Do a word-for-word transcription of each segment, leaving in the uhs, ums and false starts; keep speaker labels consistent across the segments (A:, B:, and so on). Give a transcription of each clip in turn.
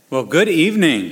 A: Well, good evening.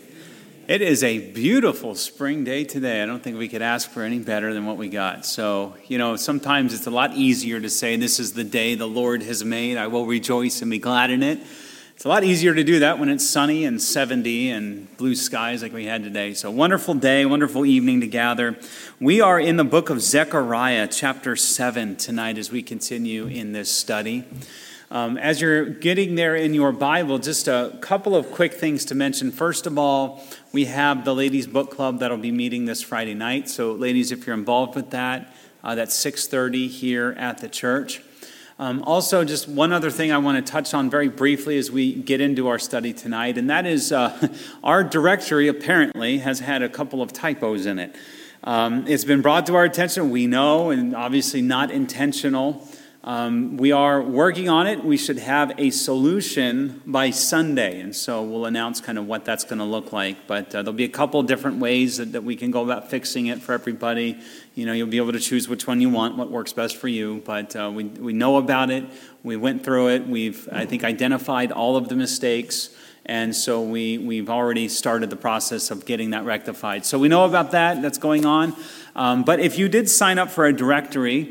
A: It is a beautiful spring day today. I don't think we could ask for any better than what we got. So, you know, sometimes it's a lot easier to say, this is the day the Lord has made. I will rejoice and be glad in it. It's a lot easier to do that when it's sunny and seventy and blue skies like we had today. So, wonderful day, wonderful evening to gather. We are in the book of Zechariah, chapter seven tonight as we continue in this study. Um, as you're getting there in your Bible, just a couple of quick things to mention. First of all, we have the Ladies Book Club that'll be meeting this Friday night. So ladies, if you're involved with that, uh, that's six thirty here at the church. Um, also, just one other thing I want to touch on very briefly as we get into our study tonight, and that is uh, our directory apparently has had a couple of typos in it. Um, it's been brought to our attention, we know, and obviously not intentional. Um, we are working on it. We should have a solution by Sunday, and so we'll announce kind of what that's going to look like. But uh, there'll be a couple different ways that, that we can go about fixing it for everybody. You know, you'll be able to choose which one you want, what works best for you. But uh, we we know about it. We went through it. We've, I think, identified all of the mistakes, and so we we've already started the process of getting that rectified. So we know about that. That's going on. Um, but if you did sign up for a directory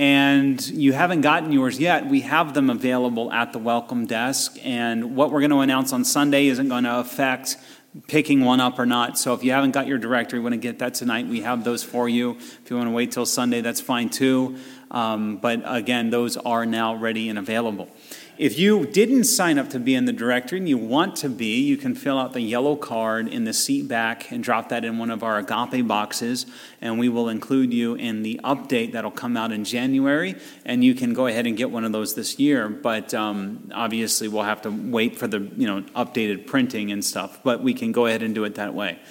A: and you haven't gotten yours yet, we have them available at the welcome desk. And what we're going to announce on Sunday isn't going to affect picking one up or not. So if you haven't got your directory, want to get that tonight, we have those for you. If you want to wait till Sunday, that's fine too. Um, but again, those are now ready and available. If you didn't sign up to be in the directory and you want to be, you can fill out the yellow card in the seat back and drop that in one of our agape boxes, and we will include you in the update that'll come out in January, and you can go ahead and get one of those this year. But um, obviously we'll have to wait for the you know updated printing and stuff, but we can go ahead and do it that way.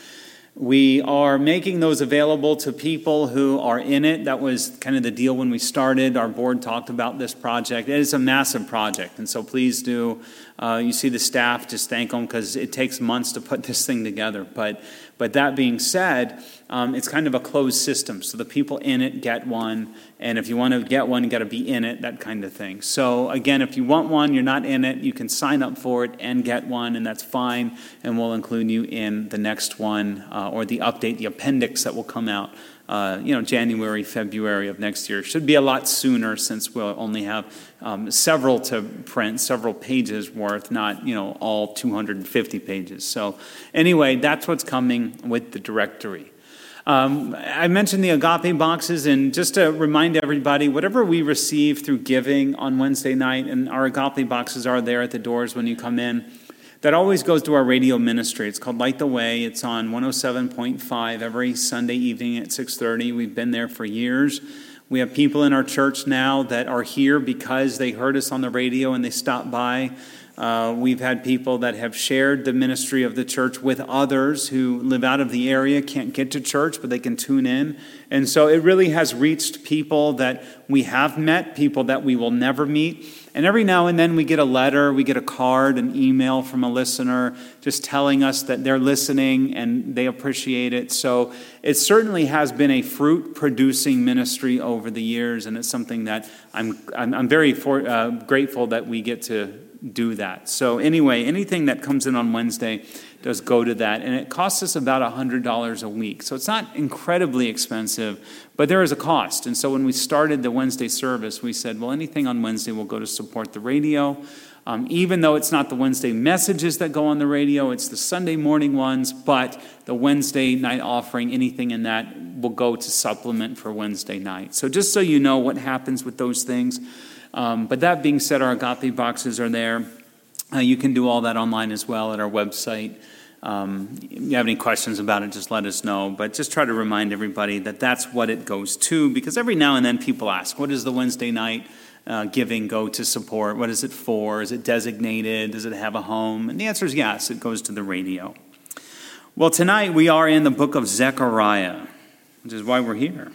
A: We are making those available to people who are in it. That was kind of the deal when we started. Our board talked about this project. It is a massive project, and so please do. Uh, you see the staff, just thank them because it takes months to put this thing together. But but that being said, um, it's kind of a closed system. So the people in it get one, and if you want to get one, you got to be in it, that kind of thing. So again, if you want one, you're not in it, you can sign up for it and get one, and that's fine. And we'll include you in the next one uh, or the update, the appendix that will come out. Uh, you know, January, February of next year. Should be a lot sooner since we'll only have um, several to print, several pages worth, not, you know, all two hundred fifty pages. So anyway, that's what's coming with the directory. Um, I mentioned the agape boxes, and just to remind everybody, whatever we receive through giving on Wednesday night, and our agape boxes are there at the doors when you come in, that always goes to our radio ministry. It's called Light the Way. It's on one oh seven point five every Sunday evening at six thirty. We've been there for years. We have people in our church now that are here because they heard us on the radio and they stopped by. Uh, we've had people that have shared the ministry of the church with others who live out of the area, can't get to church, but they can tune in. And so it really has reached people that we have met, people that we will never meet. And every now and then we get a letter, we get a card, an email from a listener just telling us that they're listening and they appreciate it. So it certainly has been a fruit-producing ministry over the years, and it's something that I'm I'm, I'm very for, uh, grateful that we get to do that. So anyway, anything that comes in on Wednesday does go to that, and it costs us about one hundred dollars a week. So it's not incredibly expensive, but there is a cost. And so when we started the Wednesday service, we said, well, anything on Wednesday will go to support the radio. Um, even though it's not the Wednesday messages that go on the radio, it's the Sunday morning ones, but the Wednesday night offering, anything in that will go to supplement for Wednesday night. So just so you know what happens with those things. Um, but that being said, our agape boxes are there. Uh, you can do all that online as well at our website. Um, if you have any questions about it, just let us know. But just try to remind everybody that that's what it goes to, because every now and then people ask, what does the Wednesday night uh, giving go to support? What is it for? Is it designated? Does it have a home? And the answer is yes, it goes to the radio. Well, tonight we are in the book of Zechariah, which is why we're here,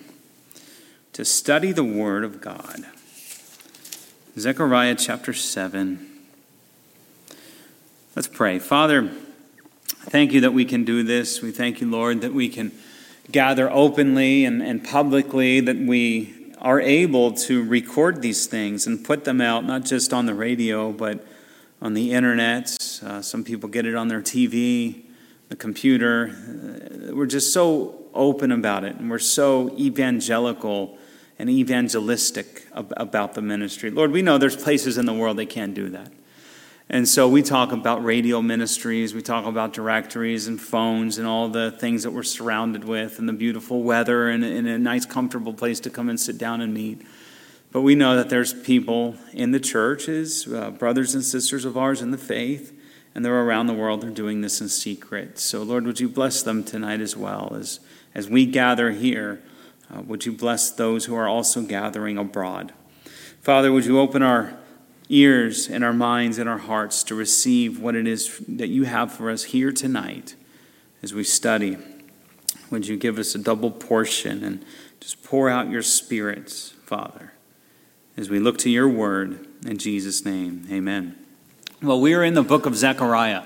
A: to study the Word of God. Zechariah chapter seven. Let's pray. Father, thank you that we can do this. We thank you, Lord, that we can gather openly and, and publicly, that we are able to record these things and put them out, not just on the radio, but on the internet. Uh, some people get it on their T V, the computer. Uh, we're just so open about it, and we're so evangelical and evangelistic ab- about the ministry. Lord, we know there's places in the world they can't do that. And so we talk about radio ministries, we talk about directories and phones and all the things that we're surrounded with and the beautiful weather and, and a nice, comfortable place to come and sit down and meet. But we know that there's people in the churches, uh, brothers and sisters of ours in the faith, and they're around the world, they're doing this in secret. So Lord, would you bless them tonight as well. As, as we gather here, uh, would you bless those who are also gathering abroad. Father, would you open our ears and our minds and our hearts to receive what it is that you have for us here tonight as we study. Would you give us a double portion and just pour out your spirits, Father, as we look to your word. In Jesus' name, amen. Well, we are in the book of Zechariah,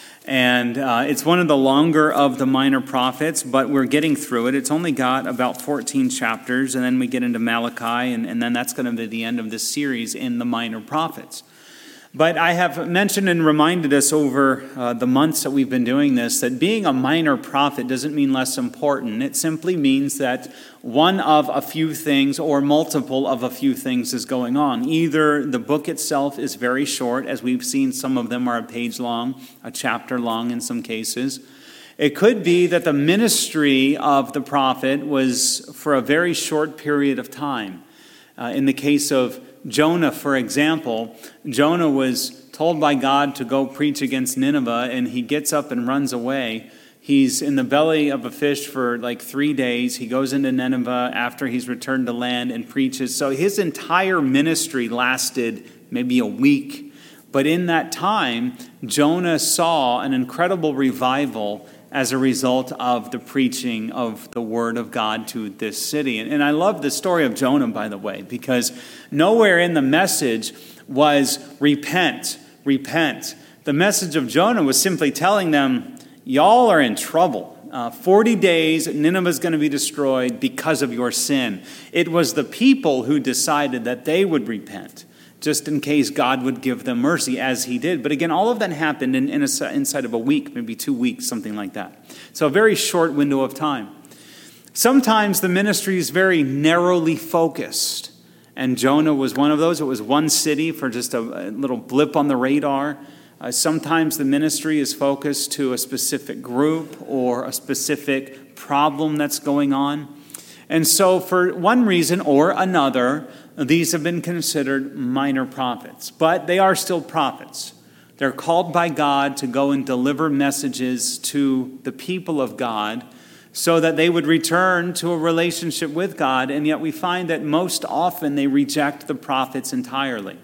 A: and uh, it's one of the longer of the minor prophets, but we're getting through it. It's only got about fourteen chapters, and then we get into Malachi, and, and then that's going to be the end of this series in the minor prophets. But I have mentioned and reminded us over uh, the months that we've been doing this that being a minor prophet doesn't mean less important. It simply means that one of a few things or multiple of a few things is going on. Either the book itself is very short, as we've seen some of them are a page long, a chapter long in some cases. It could be that the ministry of the prophet was for a very short period of time. Uh, in the case of Jonah, for example, Jonah was told by God to go preach against Nineveh, and he gets up and runs away. He's in the belly of a fish for like three days. He goes into Nineveh after he's returned to land and preaches. So his entire ministry lasted maybe a week. But in that time, Jonah saw an incredible revival as a result of the preaching of the word of God to this city. And, and I love the story of Jonah, by the way, because nowhere in the message was repent, repent. The message of Jonah was simply telling them, y'all are in trouble. Uh, forty days, Nineveh is going to be destroyed because of your sin. It was the people who decided that they would repent, just in case God would give them mercy, as he did. But again, all of that happened in, in a, inside of a week, maybe two weeks, something like that. So a very short window of time. Sometimes the ministry is very narrowly focused, and Jonah was one of those. It was one city for just a, a little blip on the radar. Uh, sometimes the ministry is focused to a specific group or a specific problem that's going on. And so for one reason or another, these have been considered minor prophets, but they are still prophets. They're called by God to go and deliver messages to the people of God so that they would return to a relationship with God, and yet we find that most often they reject the prophets entirely.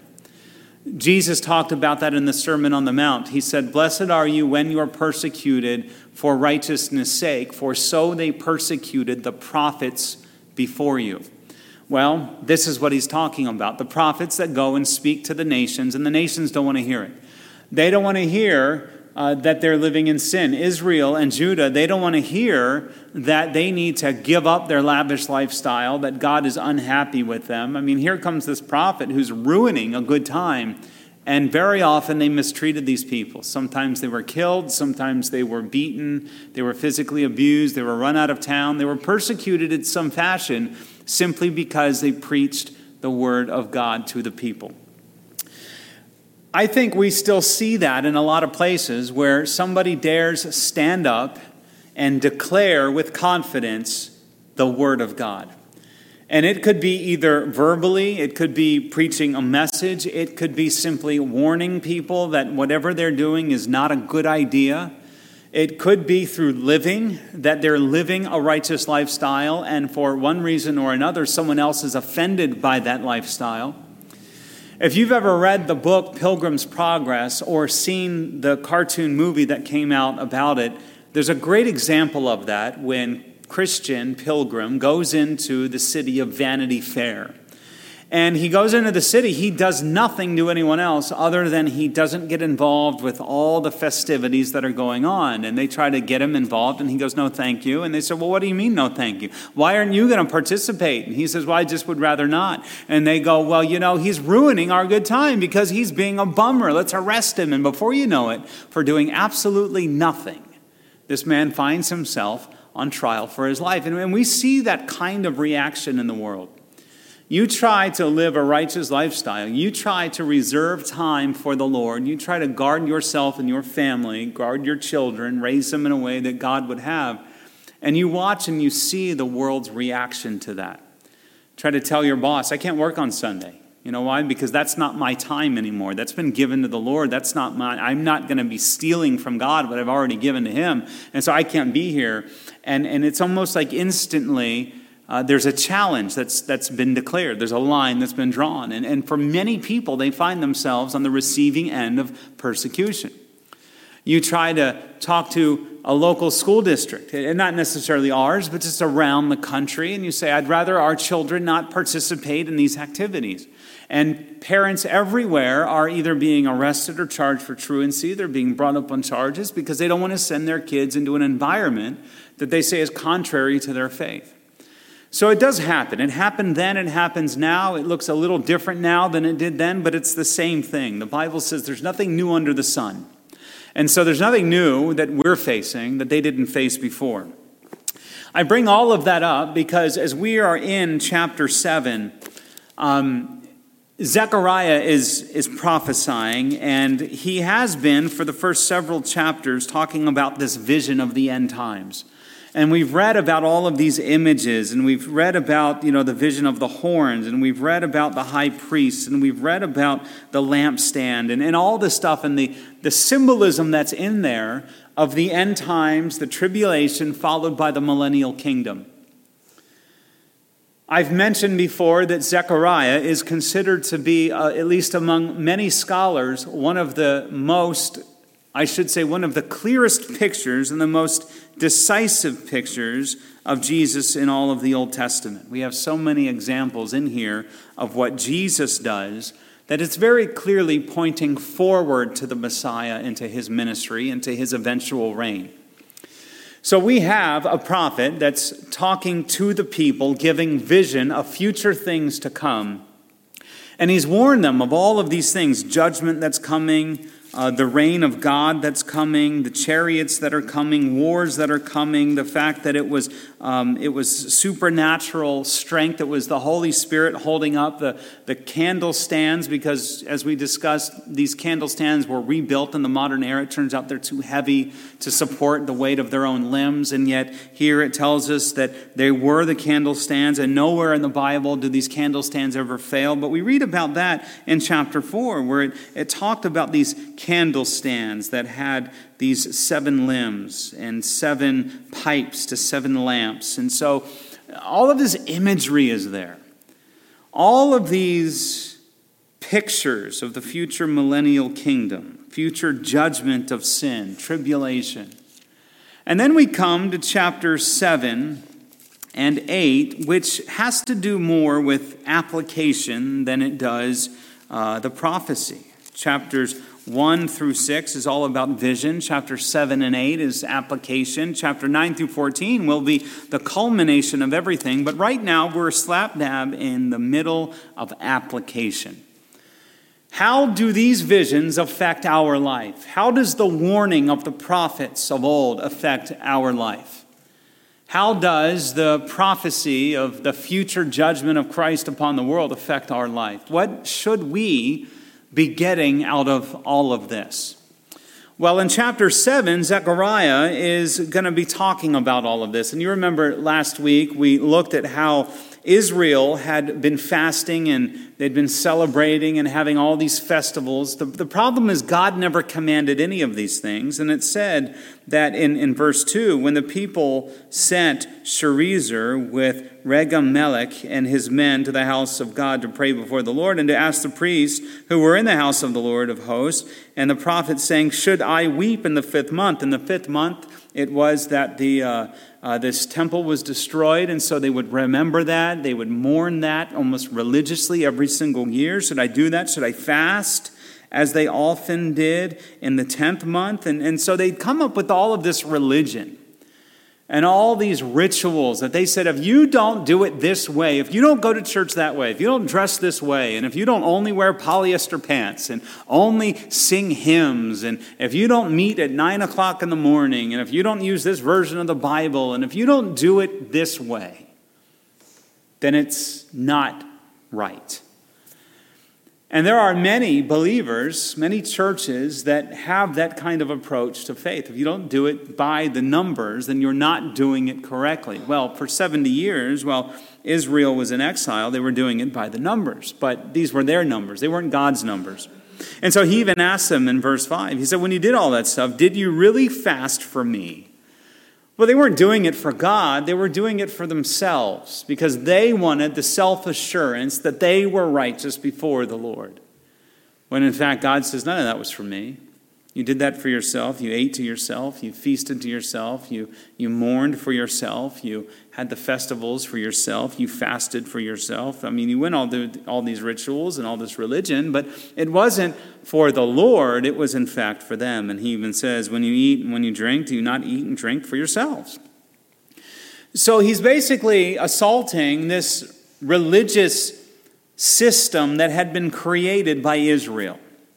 A: Jesus talked about that in the Sermon on the Mount. He said, "Blessed are you when you are persecuted for righteousness' sake, for so they persecuted the prophets before you." Well, this is what he's talking about. The prophets that go and speak to the nations, and the nations don't want to hear it. They don't want to hear uh, that they're living in sin. Israel and Judah, they don't want to hear that they need to give up their lavish lifestyle, that God is unhappy with them. I mean, here comes this prophet who's ruining a good time. And very often they mistreated these people. Sometimes they were killed. Sometimes they were beaten. They were physically abused. They were run out of town. They were persecuted in some fashion simply because they preached the word of God to the people. I think we still see that in a lot of places where somebody dares stand up and declare with confidence the word of God. And it could be either verbally, it could be preaching a message, it could be simply warning people that whatever they're doing is not a good idea. It could be through living, that they're living a righteous lifestyle, and for one reason or another, someone else is offended by that lifestyle. If you've ever read the book Pilgrim's Progress or seen the cartoon movie that came out about it, there's a great example of that when Christian Pilgrim goes into the city of Vanity Fair. And he goes into the city. He does nothing to anyone else other than he doesn't get involved with all the festivities that are going on. And they try to get him involved, and he goes, no, thank you. And they say, well, what do you mean, no, thank you? Why aren't you going to participate? And he says, well, I just would rather not. And they go, well, you know, he's ruining our good time because he's being a bummer. Let's arrest him. And before you know it, for doing absolutely nothing, this man finds himself on trial for his life. And we see that kind of reaction in the world. You try to live a righteous lifestyle. You try to reserve time for the Lord. You try to guard yourself and your family, guard your children, raise them in a way that God would have. And you watch and you see the world's reaction to that. Try to tell your boss, I can't work on Sunday. You know why? Because that's not my time anymore. That's been given to the Lord. That's not mine. I'm not going to be stealing from God what I've already given to him. And so I can't be here. And, and it's almost like instantly, Uh, there's a challenge that's that's been declared. There's a line that's been drawn. And, and for many people, they find themselves on the receiving end of persecution. You try to talk to a local school district, and not necessarily ours, but just around the country, and you say, I'd rather our children not participate in these activities. And parents everywhere are either being arrested or charged for truancy. They're being brought up on charges because they don't want to send their kids into an environment that they say is contrary to their faith. So it does happen. It happened then, it happens now. It looks a little different now than it did then, but it's the same thing. The Bible says there's nothing new under the sun. And so there's nothing new that we're facing that they didn't face before. I bring all of that up because as we are in chapter seven, um, Zechariah is, is prophesying, and he has been for the first several chapters talking about this vision of the end times. And we've read about all of these images, and we've read about, you know, the vision of the horns, and we've read about the high priest, and we've read about the lampstand, and, and all this stuff, and the, the symbolism that's in there of the end times, the tribulation, followed by the millennial kingdom. I've mentioned before that Zechariah is considered to be, uh, at least among many scholars, one of the most, I should say, one of the clearest pictures and the most decisive pictures of Jesus in all of the Old Testament. We have so many examples in here of what Jesus does that it's very clearly pointing forward to the Messiah and to his ministry and to his eventual reign. So we have a prophet that's talking to the people, giving vision of future things to come. And he's warned them of all of these things, judgment that's coming, Uh, the reign of God that's coming, the chariots that are coming, wars that are coming, the fact that it was um, it was supernatural strength. It was the Holy Spirit holding up the, the candle stands because, as we discussed, these candle stands were rebuilt in the modern era. It turns out they're too heavy to support the weight of their own limbs, and yet here it tells us that they were the candle stands, and nowhere in the Bible do these candle stands ever fail. But we read about that in chapter four, where it, it talked about these candle stands that had these seven limbs and seven pipes to seven lamps. And so all of this imagery is there. All of these pictures of the future millennial kingdom, future judgment of sin, tribulation. And then we come to chapter seven and eight, which has to do more with application than it does uh, the prophecy. Chapters one through six is all about vision. Chapter seven and eight is application. Chapter nine through fourteen will be the culmination of everything. But right now we're slap dab in the middle of application. How do these visions affect our life? How does the warning of the prophets of old affect our life? How does the prophecy of the future judgment of Christ upon the world affect our life? What should we be getting out of all of this? Well, in chapter seven, Zechariah is going to be talking about all of this. And you remember last week we looked at how Israel had been fasting and they'd been celebrating and having all these festivals. The, the problem is God never commanded any of these things. And it said that in, in verse two, when the people sent Sherezer with Regem-Melech and his men to the house of God to pray before the Lord and to ask the priests who were in the house of the Lord of hosts, and the prophet saying, should I weep in the fifth month? In the fifth month, it was that the uh, uh, this temple was destroyed, and so they would remember that. They would mourn that almost religiously every single year. Should I do that? Should I fast, as they often did in the tenth month? And, and so they'd come up with all of this religion and all these rituals that they said, if you don't do it this way, if you don't go to church that way, if you don't dress this way, and if you don't only wear polyester pants and only sing hymns, and if you don't meet at nine o'clock in the morning, and if you don't use this version of the Bible, and if you don't do it this way, then it's not right. And there are many believers, many churches that have that kind of approach to faith. If you don't do it by the numbers, then you're not doing it correctly. Well, for seventy years, while Israel was in exile, they were doing it by the numbers. But these were their numbers. They weren't God's numbers. And so he even asked them in verse five, he said, when you did all that stuff, did you really fast for me? Well, they weren't doing it for God. They were doing it for themselves because they wanted the self-assurance that they were righteous before the Lord. When in fact, God says, none of that was for me. You did that for yourself. You ate to yourself. You feasted to yourself. You, you mourned for yourself. You had the festivals for yourself. You fasted for yourself. I mean, you went all, the, all these rituals and all this religion, but it wasn't for the Lord. It was in fact for them. And he even says, when you eat and when you drink, do you not eat and drink for yourselves? So he's basically assaulting this religious system that had been created by Israel.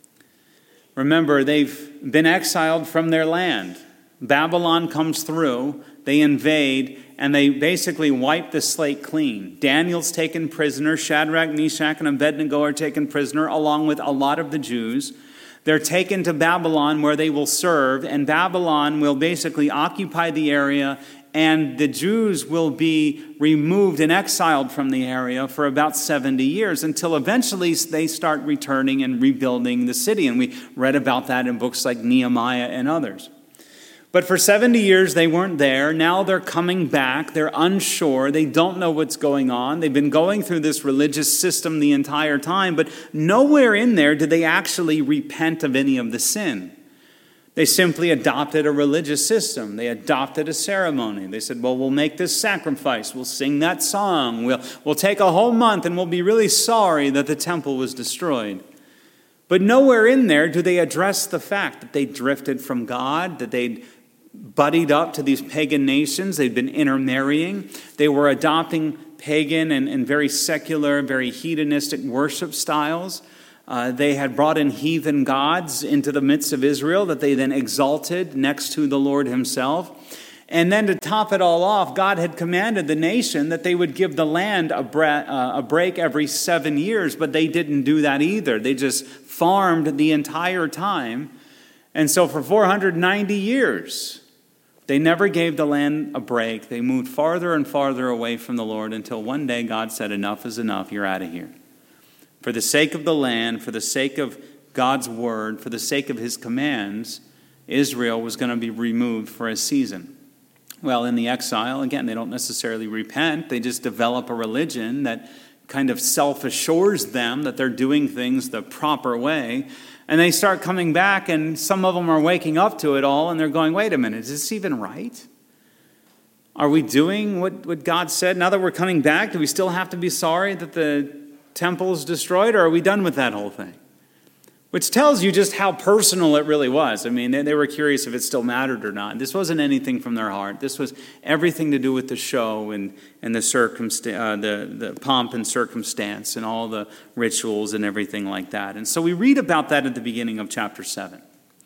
A: Remember, they've been exiled from their land. Babylon comes through, they invade, and they basically wipe the slate clean. Daniel's taken prisoner, Shadrach, Meshach, and Abednego are taken prisoner, along with a lot of the Jews. They're taken to Babylon where they will serve, and Babylon will basically occupy the area, and the Jews will be removed and exiled from the area for about seventy years until eventually they start returning and rebuilding the city. And we read about that in books like Nehemiah and others. But for seventy years, they weren't there. Now they're coming back. They're unsure. They don't know what's going on. They've been going through this religious system the entire time, but nowhere in there did they actually repent of any of the sin. They simply adopted a religious system. They adopted a ceremony. They said, well, we'll make this sacrifice. We'll sing that song. We'll, we'll take a whole month and we'll be really sorry that the temple was destroyed. But nowhere in there do they address the fact that they drifted from God, that they'd buddied up to these pagan nations. They'd been intermarrying. They were adopting pagan and, and very secular, very hedonistic worship styles. Uh, they had brought in heathen gods into the midst of Israel that they then exalted next to the Lord himself. And then to top it all off, God had commanded the nation that they would give the land a, bre- uh, a break every seven years, but they didn't do that either. They just farmed the entire time. And so for four hundred ninety years, they never gave the land a break. They moved farther and farther away from the Lord until one day God said, enough is enough, you're out of here. For the sake of the land, for the sake of God's word, for the sake of his commands, Israel was going to be removed for a season. Well, in the exile, again, they don't necessarily repent. They just develop a religion that kind of self-assures them that they're doing things the proper way. And they start coming back, and some of them are waking up to it all, and they're going, wait a minute, is this even right? Are we doing what, what God said? Now that we're coming back, do we still have to be sorry that the temple is destroyed, or are we done with that whole thing? Which tells you just how personal it really was. I mean, they, they were curious if it still mattered or not. This wasn't anything from their heart. This was everything to do with the show and, and the, circumsta- uh, the, the pomp and circumstance and all the rituals and everything like that. And so we read about that at the beginning of chapter seven.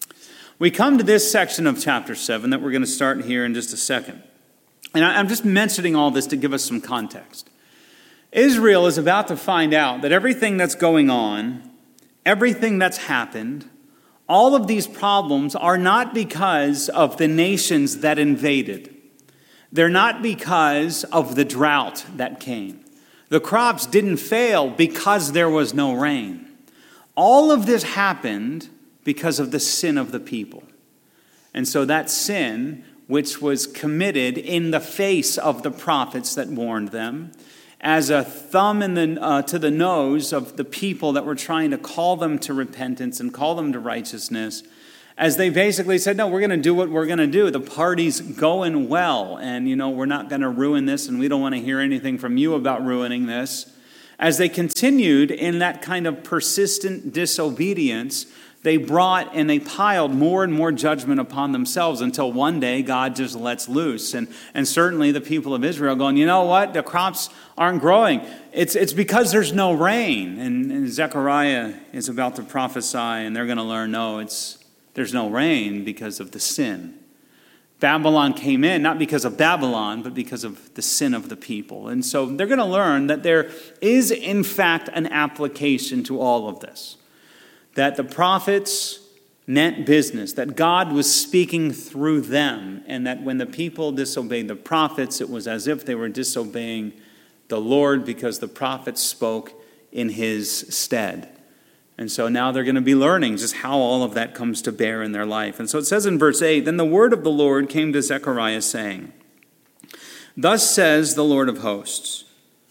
A: We come to this section of chapter seven that we're going to start here in just a second. And I, I'm just mentioning all this to give us some context. Israel is about to find out that everything that's going on, everything that's happened, all of these problems are not because of the nations that invaded. They're not because of the drought that came. The crops didn't fail because there was no rain. All of this happened because of the sin of the people. And so that sin, which was committed in the face of the prophets that warned them, as a thumb in the, uh, to the nose of the people that were trying to call them to repentance and call them to righteousness, as they basically said, no, we're going to do what we're going to do. The party's going well, and, you know, we're not going to ruin this, and we don't want to hear anything from you about ruining this. As they continued in that kind of persistent disobedience, they brought and they piled more and more judgment upon themselves until one day God just lets loose. And, and certainly the people of Israel going, you know what? The crops aren't growing. It's, it's because there's no rain. And, and Zechariah is about to prophesy, and they're going to learn, no, it's there's no rain because of the sin. Babylon came in not because of Babylon, but because of the sin of the people. And so they're going to learn that there is, in fact, an application to all of this. That the prophets meant business, that God was speaking through them, and that when the people disobeyed the prophets, it was as if they were disobeying the Lord because the prophets spoke in his stead. And so now they're going to be learning just how all of that comes to bear in their life. And so it says in verse eight, then the word of the Lord came to Zechariah saying, thus says the Lord of hosts,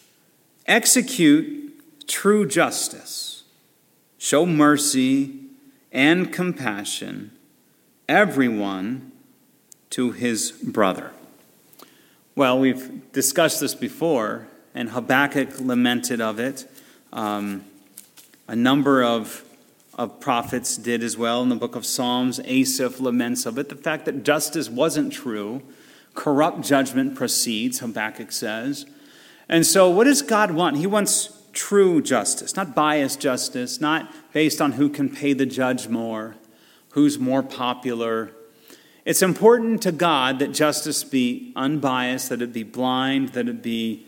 A: execute true justice, show mercy and compassion, everyone to his brother. Well, we've discussed this before, and Habakkuk lamented of it. Um, A number of, of prophets did as well. In the book of Psalms, Asaph laments of it. The fact that justice wasn't true. Corrupt judgment proceeds, Habakkuk says. And so what does God want? He wants true justice, not biased justice, not based on who can pay the judge more, who's more popular. It's important to God that justice be unbiased, that it be blind, that it be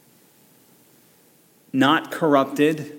A: not corrupted.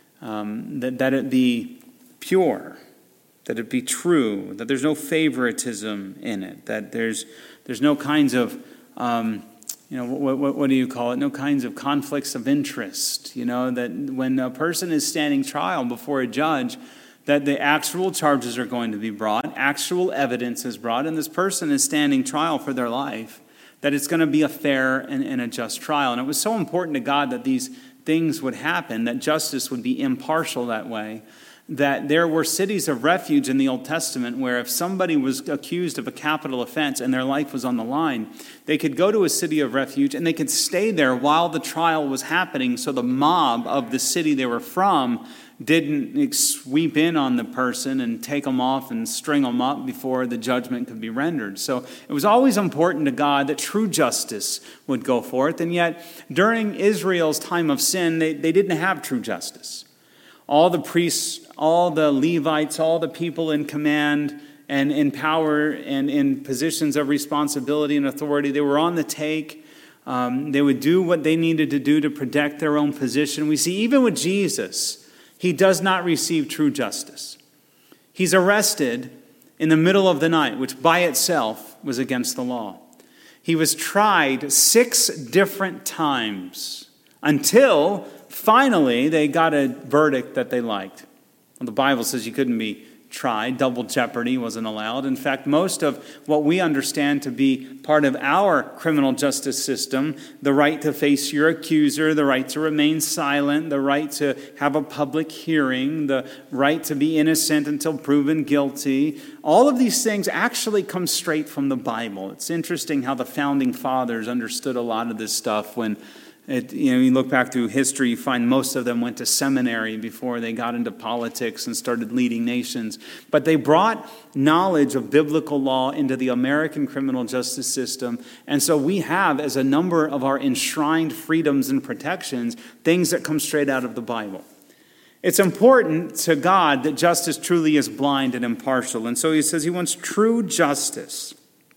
A: Um, that, that it be pure, that it be true, that there's no favoritism in it, that there's there's no kinds of, um, you know, what, what, what do you call it? No kinds of conflicts of interest, you know, that when a person is standing trial before a judge, that the actual charges are going to be brought, actual evidence is brought, and this person is standing trial for their life, that it's going to be a fair and, and a just trial. And it was so important to God that these things would happen, that justice would be impartial that way, that there were cities of refuge in the Old Testament where if somebody was accused of a capital offense and their life was on the line, they could go to a city of refuge and they could stay there while the trial was happening so the mob of the city they were from didn't sweep in on the person and take them off and string them up before the judgment could be rendered. So it was always important to God that true justice would go forth. And yet, during Israel's time of sin, they, they didn't have true justice. All the priests, all the Levites, all the people in command and in power and in positions of responsibility and authority, they were on the take. Um, they would do what they needed to do to protect their own position. We see even with Jesus, he does not receive true justice. He's arrested in the middle of the night, which by itself was against the law. He was tried six different times until finally they got a verdict that they liked. Well, the Bible says you couldn't be tried. Double jeopardy wasn't allowed. In fact, most of what we understand to be part of our criminal justice system, the right to face your accuser, the right to remain silent, the right to have a public hearing, the right to be innocent until proven guilty, all of these things actually come straight from the Bible. It's interesting how the founding fathers understood a lot of this stuff when It, you know, you look back through history, you find most of them went to seminary before they got into politics and started leading nations. But they brought knowledge of biblical law into the American criminal justice system. And so we have, as a number of our enshrined freedoms and protections, things that come straight out of the Bible. It's important to God that justice truly is blind and impartial. And so he says he wants true justice.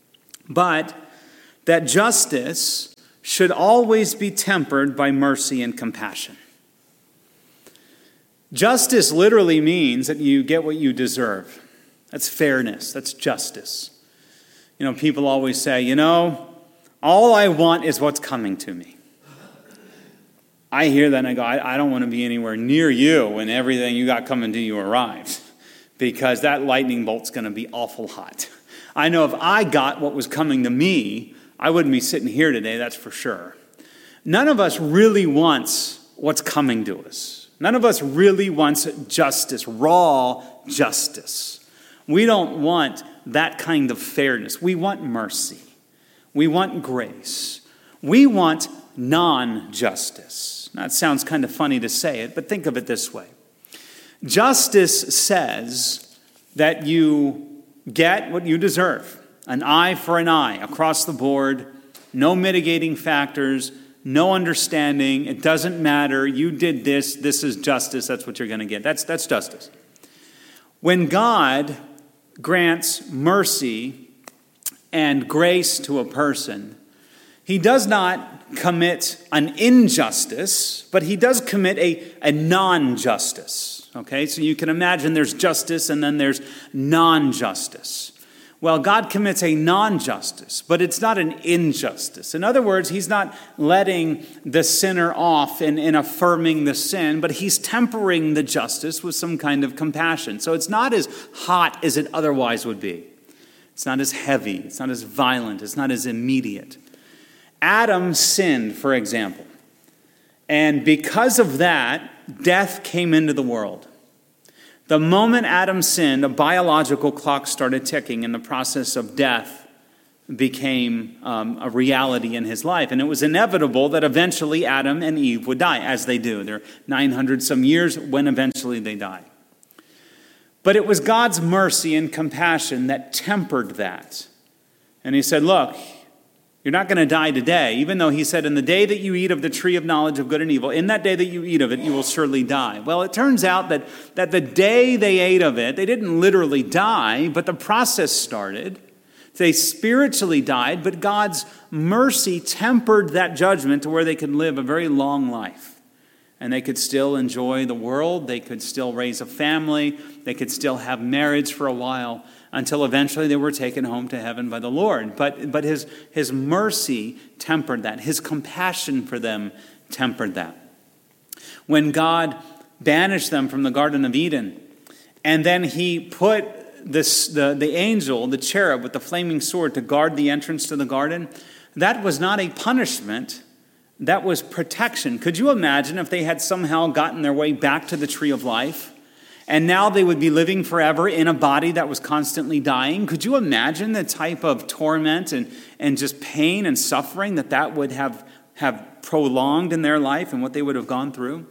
A: But that justice should always be tempered by mercy and compassion. Justice literally means that you get what you deserve. That's fairness. That's justice. You know, people always say, you know, all I want is what's coming to me. I hear that and I go, I, I don't want to be anywhere near you when everything you got coming to you arrives, because that lightning bolt's going to be awful hot. I know if I got what was coming to me, I wouldn't be sitting here today, that's for sure. None of us really wants what's coming to us. None of us really wants justice, raw justice. We don't want that kind of fairness. We want mercy. We want grace. We want non-justice. Now, it sounds kind of funny to say it, but think of it this way. Justice says that you get what you deserve. An eye for an eye across the board. No mitigating factors. No understanding. It doesn't matter. You did this. This is justice. That's what you're going to get. That's, that's justice. When God grants mercy and grace to a person, he does not commit an injustice, but he does commit a, a non-justice. Okay, so you can imagine there's justice and then there's non-justice. Well, God commits a non-justice, but it's not an injustice. In other words, he's not letting the sinner off in, in affirming the sin, but he's tempering the justice with some kind of compassion. So it's not as hot as it otherwise would be. It's not as heavy. It's not as violent. It's not as immediate. Adam sinned, for example. And because of that, death came into the world. The moment Adam sinned, a biological clock started ticking, and the process of death became um, a reality in his life. And it was inevitable that eventually Adam and Eve would die, as they do. They're nine hundred some years when eventually they die. But it was God's mercy and compassion that tempered that. And he said, look, you're not going to die today, even though he said, in the day that you eat of the tree of knowledge of good and evil, in that day that you eat of it, you will surely die. Well, it turns out that, that the day they ate of it, they didn't literally die, but the process started. They spiritually died, but God's mercy tempered that judgment to where they could live a very long life. And they could still enjoy the world, they could still raise a family, they could still have marriage for a while, until eventually they were taken home to heaven by the Lord. But, but his, his mercy tempered that. His compassion for them tempered that. When God banished them from the Garden of Eden, and then he put this, the, the angel, the cherub with the flaming sword to guard the entrance to the garden, that was not a punishment, that was protection. Could you imagine if they had somehow gotten their way back to the tree of life? And now they would be living forever in a body that was constantly dying. Could you imagine the type of torment and, and just pain and suffering that that would have, have prolonged in their life and what they would have gone through?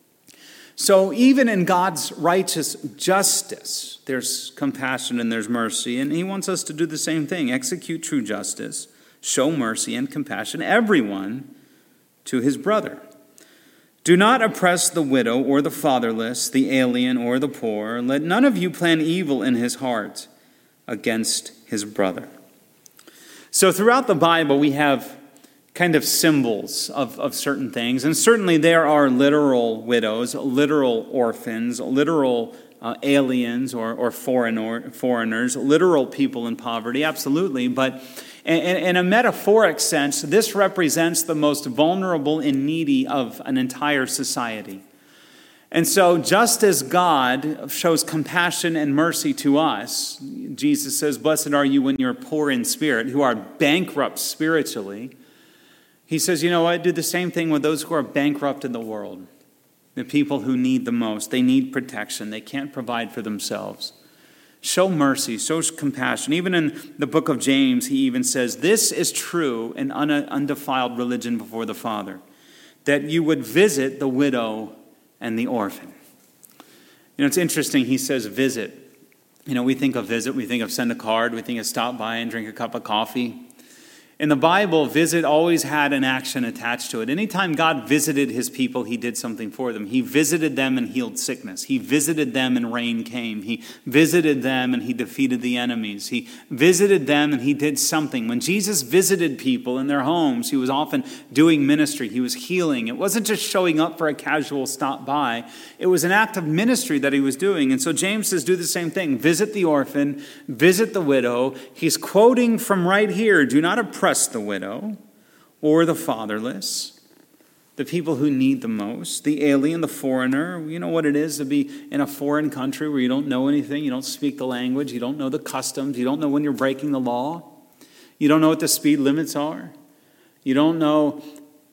A: So even in God's righteous justice, there's compassion and there's mercy. And he wants us to do the same thing. Execute true justice, show mercy and compassion, everyone to his brother. Do not oppress the widow or the fatherless, the alien or the poor. Let none of you plan evil in his heart against his brother. So throughout the Bible, we have kind of symbols of, of certain things. And certainly there are literal widows, literal orphans, literal uh, aliens or, or foreigner, foreigners, literal people in poverty, absolutely. But in, in a metaphoric sense, this represents the most vulnerable and needy of an entire society. And so just as God shows compassion and mercy to us, Jesus says, blessed are you when you're poor in spirit, who are bankrupt spiritually. He says, you know what, do the same thing with those who are bankrupt in the world. The people who need the most. They need protection. They can't provide for themselves. Show mercy, show compassion. Even in the book of James, he even says, this is true in undefiled religion before the Father, that you would visit the widow and the orphan. You know, it's interesting, he says visit. You know, we think of visit, we think of send a card, we think of stop by and drink a cup of coffee. In the Bible, visit always had an action attached to it. Anytime God visited his people, he did something for them. He visited them and healed sickness. He visited them and rain came. He visited them and he defeated the enemies. He visited them and he did something. When Jesus visited people in their homes, he was often doing ministry. He was healing. It wasn't just showing up for a casual stop by. It was an act of ministry that he was doing. And so James says, do the same thing. Visit the orphan, visit the widow. He's quoting from right here, do not oppress the widow or the fatherless. the people who need the most, the alien, the foreigner. You know what it is to be in a foreign country where you don't know anything, you don't speak the language, you don't know the customs, you don't know when you're breaking the law, you don't know what the speed limits are, you don't know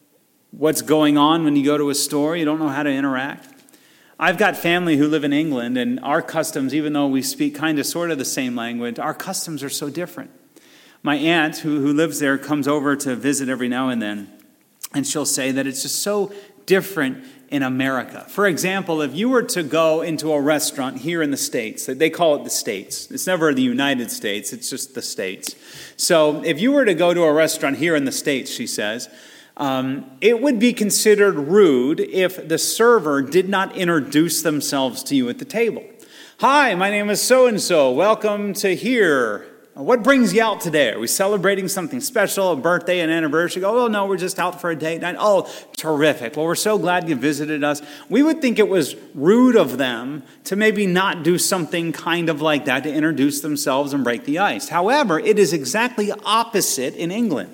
A: what's going on when you go to a store, you don't know how to interact. I've got family who live in England, and our customs, even though we speak kind of sort of the same language, our customs are so different. My aunt, who, who lives there, comes over to visit every now and then. And she'll say that it's just so different in America. For example, if you were to go into a restaurant here in the States, they call it the States. It's never the United States, it's just the States. So if you were to go to a restaurant here in the States, she says, um, it would be considered rude if the server did not introduce themselves to you at the table. Hi, my name is so-and-so. Welcome to here. What brings you out today? Are we celebrating something special, a birthday, an anniversary? Oh, no, we're just out for a date night. Oh, terrific. Well, we're so glad you visited us. We would think it was rude of them to maybe not do something kind of like that, to introduce themselves and break the ice. However, it is exactly opposite in England.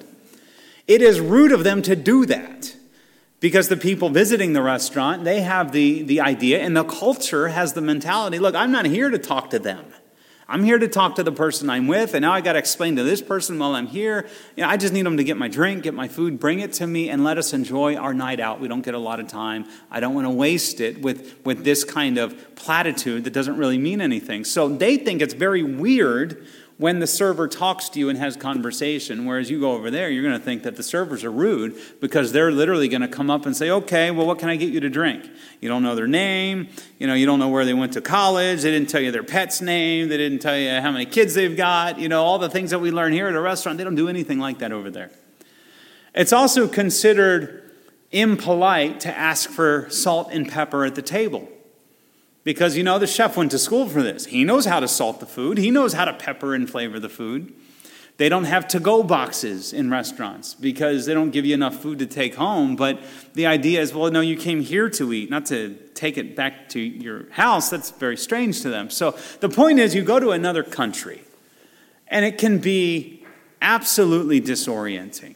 A: It is rude of them to do that because the people visiting the restaurant, they have the, the idea, and the culture has the mentality, look, I'm not here to talk to them. I'm here to talk to the person I'm with, and now I got to explain to this person while I'm here. You know, I just need them to get my drink, get my food, bring it to me, and let us enjoy our night out. We don't get a lot of time. I don't want to waste it with, with this kind of platitude that doesn't really mean anything. So they think it's very weird when the server talks to you and has conversation, whereas you go over there, you're going to think that the servers are rude because they're literally going to come up and say, okay, well, what can I get you to drink? You don't know their name. You know, you don't know where they went to college. They didn't tell you their pet's name. They didn't tell you how many kids they've got. You know, all the things that we learn here at a restaurant, they don't do anything like that over there. It's also considered impolite to ask for salt and pepper at the table. Because, you know, the chef went to school for this. He knows how to salt the food. He knows how to pepper and flavor the food. They don't have to-go boxes in restaurants because they don't give you enough food to take home. But the idea is, well, no, you came here to eat, not to take it back to your house. That's very strange to them. So the point is, you go to another country, and it can be absolutely disorienting.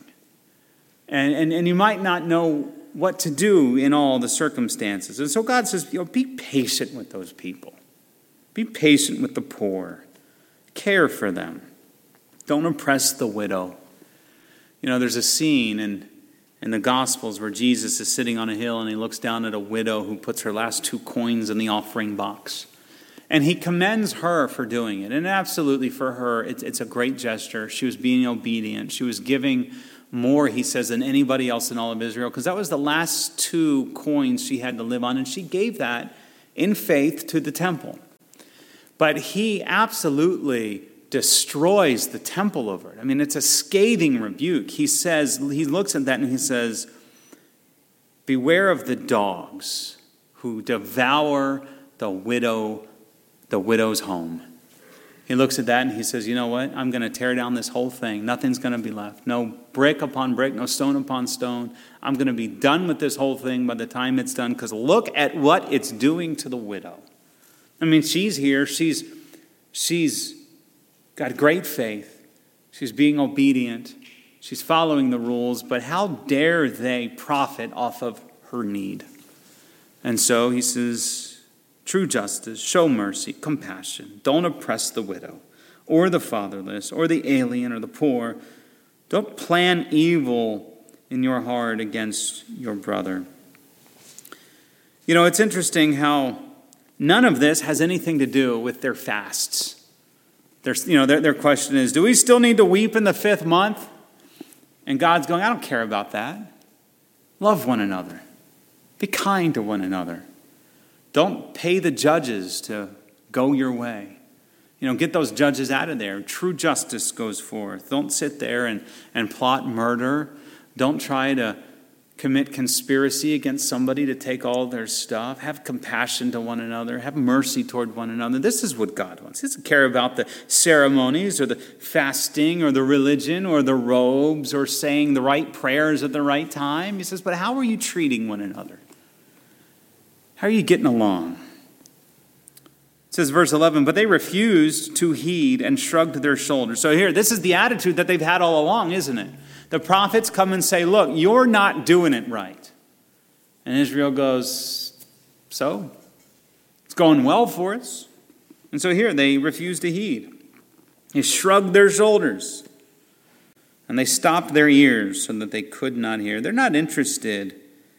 A: And, and, and you might not know what to do in all the circumstances. And so God says, you know, be patient with those people. Be patient with the poor. Care for them. Don't oppress the widow. You know, there's a scene in, in the Gospels where Jesus is sitting on a hill and he looks down at a widow who puts her last two coins in the offering box. And he commends her for doing it. And absolutely for her, it's, it's a great gesture. She was being obedient. She was giving more, he says, than anybody else in all of Israel, because that was the last two coins she had to live on, and she gave that in faith to the temple. But he absolutely destroys the temple over it. I mean, it's a scathing rebuke. He says, he looks at that and he says, beware of the dogs who devour the widow, the widow's home. He looks at that and he says, you know what? I'm going to tear down this whole thing. Nothing's going to be left. No brick upon brick, no stone upon stone. I'm going to be done with this whole thing by the time it's done, because look at what it's doing to the widow. I mean, she's here. She's, she's got great faith. She's being obedient. She's following the rules. But how dare they profit off of her need? And so he says, true justice, show mercy, compassion. Don't oppress the widow or the fatherless or the alien or the poor. Don't plan evil in your heart against your brother. You know, it's interesting how none of this has anything to do with their fasts. Their, you know, their, their question is, do we still need to weep in the fifth month? And God's going, I don't care about that. Love one another. Be kind to one another. Don't pay the judges to go your way. You know, get those judges out of there. True justice goes forth. Don't sit there and, and plot murder. Don't try to commit conspiracy against somebody to take all their stuff. Have compassion to one another. Have mercy toward one another. This is what God wants. He doesn't care about the ceremonies or the fasting or the religion or the robes or saying the right prayers at the right time. He says, but how are you treating one another? How are you getting along? It says, verse eleven, but they refused to heed and shrugged their shoulders. So here, this is the attitude that they've had all along, isn't it? The prophets come and say, look, you're not doing it right. And Israel goes, so? It's going well for us. And so here, they refuse to heed. They shrugged their shoulders. And they stopped their ears so that they could not hear. They're not interested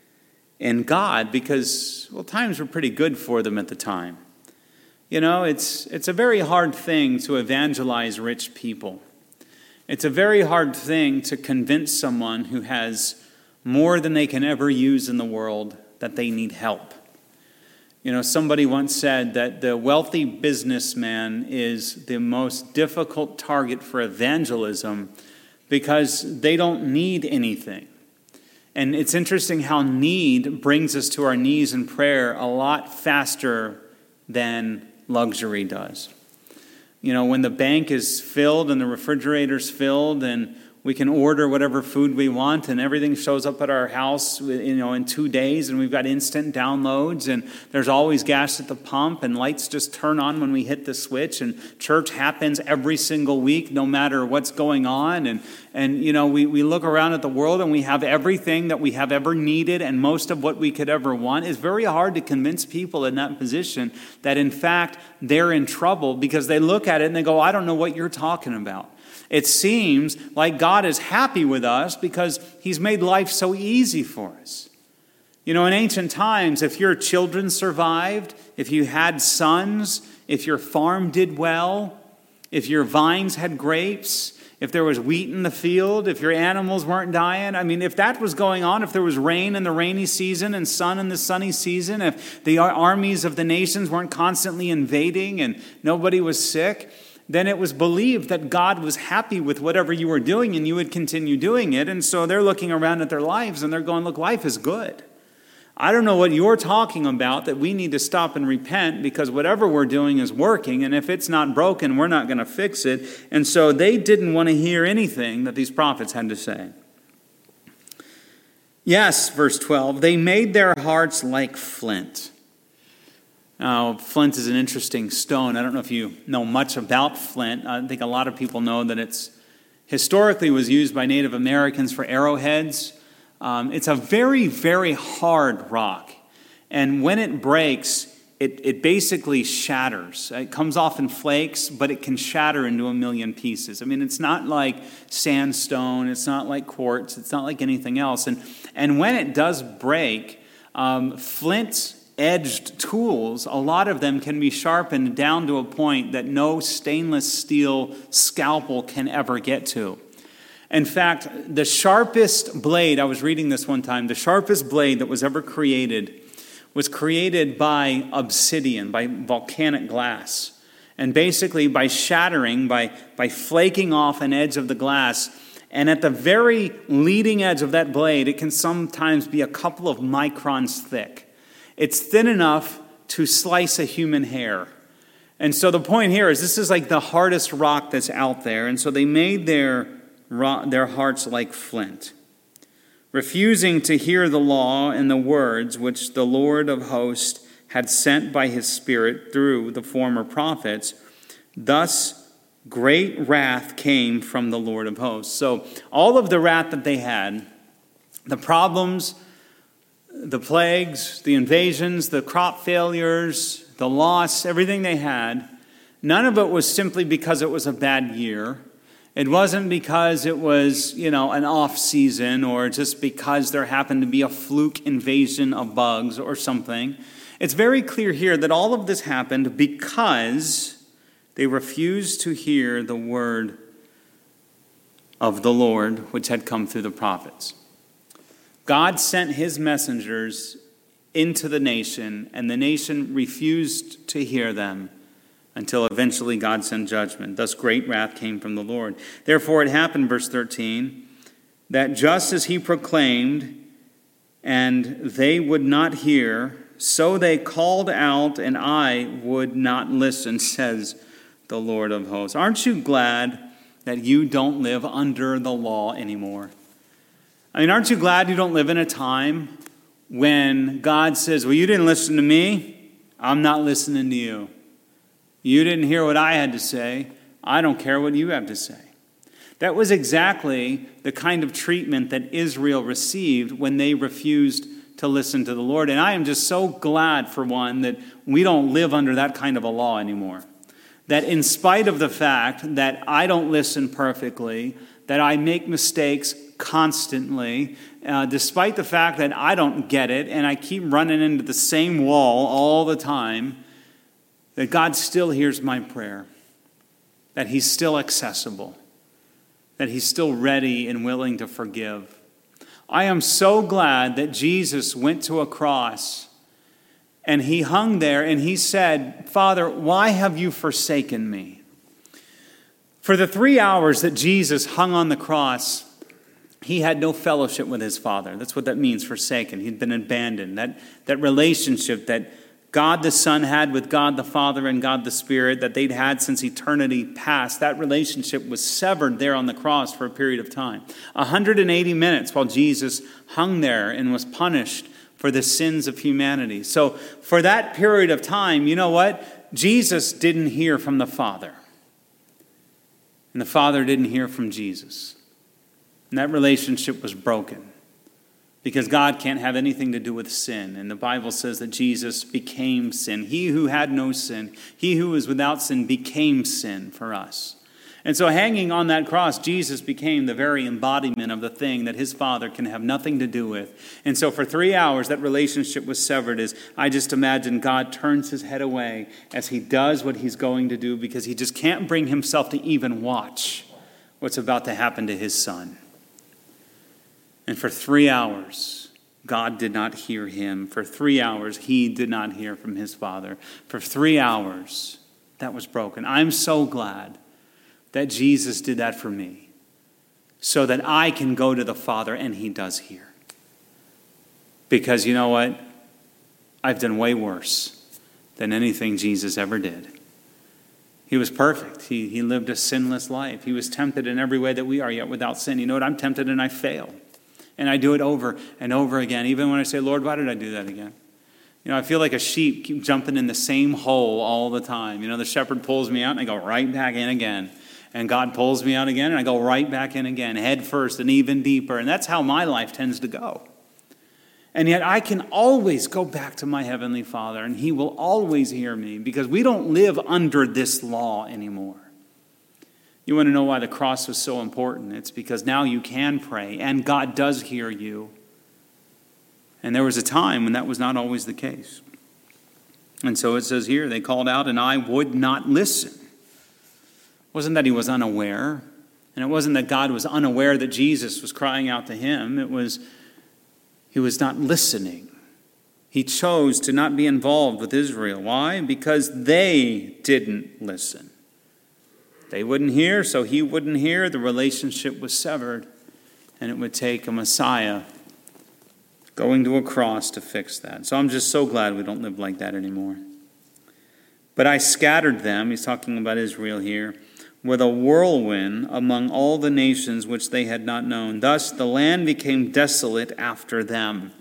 A: in God because, well, times were pretty good for them at the time. You know, it's it's a very hard thing to evangelize rich people. It's a very hard thing to convince someone who has more than they can ever use in the world that they need help. You know, somebody once said that the wealthy businessman is the most difficult target for evangelism because they don't need anything. And it's interesting how need brings us to our knees in prayer a lot faster than luxury does. You know, when the bank is filled and the refrigerator's filled and we can order whatever food we want and everything shows up at our house, you know, in two days and we've got instant downloads and there's always gas at the pump and lights just turn on when we hit the switch and church happens every single week no matter what's going on. And, and you know, we, we look around at the world and we have everything that we have ever needed and most of what we could ever want. It's very hard to convince people in that position that in fact they're in trouble because they look at it and they go, I don't know what you're talking about. It seems like God is happy with us because he's made life so easy for us. You know, in ancient times, if your children survived, if you had sons, if your farm did well, if your vines had grapes, if there was wheat in the field, if your animals weren't dying, I mean, if that was going on, if there was rain in the rainy season and sun in the sunny season, if the armies of the nations weren't constantly invading and nobody was sick, then it was believed that God was happy with whatever you were doing and you would continue doing it. And so they're looking around at their lives and they're going, look, life is good. I don't know what you're talking about that we need to stop and repent because whatever we're doing is working. And if it's not broken, we're not going to fix it. And so they didn't want to hear anything that these prophets had to say. Yes, verse twelve, they made their hearts like flint. Now, flint is an interesting stone. I don't know if you know much about flint. I think a lot of people know that it's historically was used by Native Americans for arrowheads. Um, it's a very, very hard rock. And when it breaks, it, it basically shatters. It comes off in flakes, but it can shatter into a million pieces. I mean, it's not like sandstone. It's not like quartz. It's not like anything else. And, and when it does break, um, flint edged tools, a lot of them can be sharpened down to a point that no stainless steel scalpel can ever get to. In fact, the sharpest blade, I was reading this one time, the sharpest blade that was ever created was created by obsidian, by volcanic glass. And basically by shattering, by, by flaking off an edge of the glass, and at the very leading edge of that blade, it can sometimes be a couple of microns thick. It's thin enough to slice a human hair. And so the point here is this is like the hardest rock that's out there. And so they made their, their hearts like flint, refusing to hear the law and the words which the Lord of hosts had sent by his Spirit through the former prophets. Thus great wrath came from the Lord of hosts. So all of the wrath that they had, the problems, the plagues, the invasions, the crop failures, the loss, everything they had, none of it was simply because it was a bad year. It wasn't because it was, you know, an off season or just because there happened to be a fluke invasion of bugs or something. It's very clear here that all of this happened because they refused to hear the word of the Lord, which had come through the prophets. God sent his messengers into the nation, and the nation refused to hear them until eventually God sent judgment. Thus great wrath came from the Lord. Therefore it happened, verse thirteen, that just as he proclaimed, and they would not hear, so they called out, and I would not listen, says the Lord of hosts. Aren't you glad that you don't live under the law anymore? I mean, aren't you glad you don't live in a time when God says, well, you didn't listen to me, I'm not listening to you. You didn't hear what I had to say, I don't care what you have to say. That was exactly the kind of treatment that Israel received when they refused to listen to the Lord. And I am just so glad, for one, that we don't live under that kind of a law anymore. That in spite of the fact that I don't listen perfectly, that I make mistakes constantly, uh, despite the fact that I don't get it and I keep running into the same wall all the time, that God still hears my prayer, that he's still accessible, that he's still ready and willing to forgive. I am so glad that Jesus went to a cross and he hung there and he said, Father, why have you forsaken me? For the three hours that Jesus hung on the cross, he had no fellowship with his Father. That's what that means, forsaken. He'd been abandoned. That, that relationship that God the Son had with God the Father and God the Spirit, that they'd had since eternity past, that relationship was severed there on the cross for a period of time. one hundred eighty minutes while Jesus hung there and was punished for the sins of humanity. So for that period of time, you know what? Jesus didn't hear from the Father. And the Father didn't hear from Jesus. And that relationship was broken. Because God can't have anything to do with sin. And the Bible says that Jesus became sin. He who had no sin, he who was without sin, became sin for us. And so hanging on that cross, Jesus became the very embodiment of the thing that his Father can have nothing to do with. And so for three hours, that relationship was severed. As I just imagine God turns his head away as he does what he's going to do, because he just can't bring himself to even watch what's about to happen to his Son. And for three hours, God did not hear him. For three hours, he did not hear from his Father. For three hours, that was broken. I'm so glad that Jesus did that for me, so that I can go to the Father, and he does hear. Because you know what? I've done way worse than anything Jesus ever did. He was perfect. He, he lived a sinless life. He was tempted in every way that we are, yet without sin. You know what? I'm tempted and I fail. And I do it over and over again. Even when I say, Lord, why did I do that again? You know, I feel like a sheep keep jumping in the same hole all the time. You know, the shepherd pulls me out and I go right back in again. And God pulls me out again and I go right back in again, head first and even deeper. And that's how my life tends to go. And yet I can always go back to my Heavenly Father, and he will always hear me, because we don't live under this law anymore. You want to know why the cross was so important? It's because now you can pray, and God does hear you. And there was a time when that was not always the case. And so it says here, they called out, and I would not listen. It wasn't that he was unaware, and it wasn't that God was unaware that Jesus was crying out to him. It was he was not listening. He chose to not be involved with Israel. Why? Because they didn't listen. They wouldn't hear, so he wouldn't hear. The relationship was severed, and it would take a Messiah going to a cross to fix that. So I'm just so glad we don't live like that anymore. But I scattered them, he's talking about Israel here, with a whirlwind among all the nations which they had not known. Thus the land became desolate after them,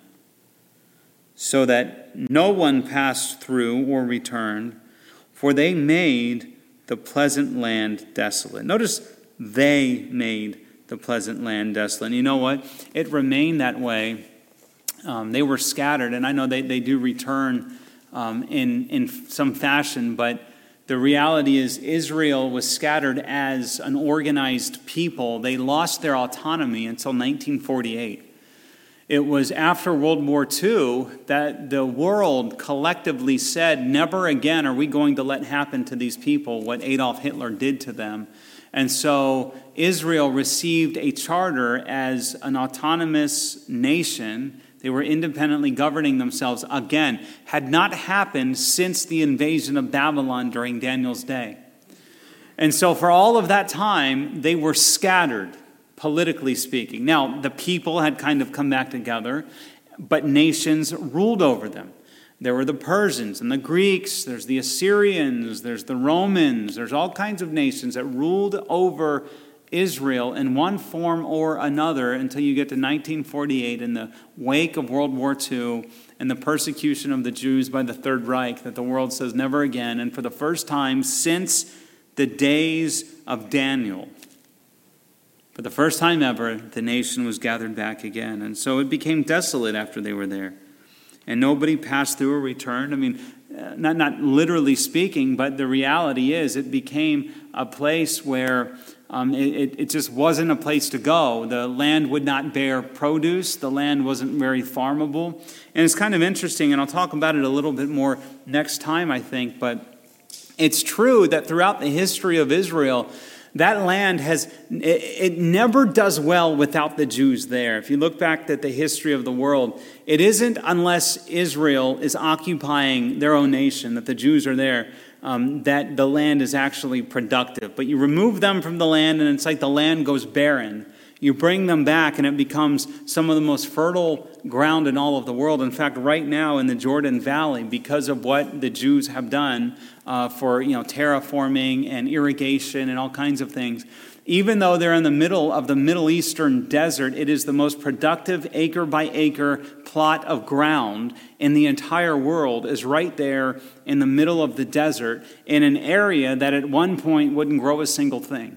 A: so that no one passed through or returned, for they made the pleasant land desolate. Notice they made the pleasant land desolate. You know what? It remained that way. Um, they were scattered, and I know they, they do return um, in, in some fashion, but the reality is Israel was scattered as an organized people. They lost their autonomy until nineteen forty-eight. It was after World War Two that the world collectively said, never again are we going to let happen to these people what Adolf Hitler did to them. And so Israel received a charter as an autonomous nation. They were independently governing themselves. Again, had not happened since the invasion of Babylon during Daniel's day. And so for all of that time, they were scattered, politically speaking. Now, the people had kind of come back together, but nations ruled over them. There were the Persians and the Greeks, there's the Assyrians, there's the Romans, there's all kinds of nations that ruled over Israel in one form or another until you get to nineteen forty-eight in the wake of World War Two and the persecution of the Jews by the Third Reich that the world says never again. And for the first time since the days of Daniel, for the first time ever, the nation was gathered back again. And so it became desolate after they were there. and nobody passed through or returned. I mean, uh, not, not literally speaking, but the reality is it became a place where um, it, it just wasn't a place to go. The land would not bear produce. The land wasn't very farmable. And it's kind of interesting, and I'll talk about it a little bit more next time, I think, but it's true that throughout the history of Israel, that land has, it, it never does well without the Jews there. If you look back at the history of the world, it isn't unless Israel is occupying their own nation, that the Jews are there, um, that the land is actually productive. But you remove them from the land and it's like the land goes barren. You bring them back and it becomes some of the most fertile ground in all of the world. In fact, right now in the Jordan Valley, because of what the Jews have done uh, for you know terraforming and irrigation and all kinds of things, even though they're in the middle of the Middle Eastern desert, it is the most productive acre by acre plot of ground in the entire world is right there in the middle of the desert in an area that at one point wouldn't grow a single thing.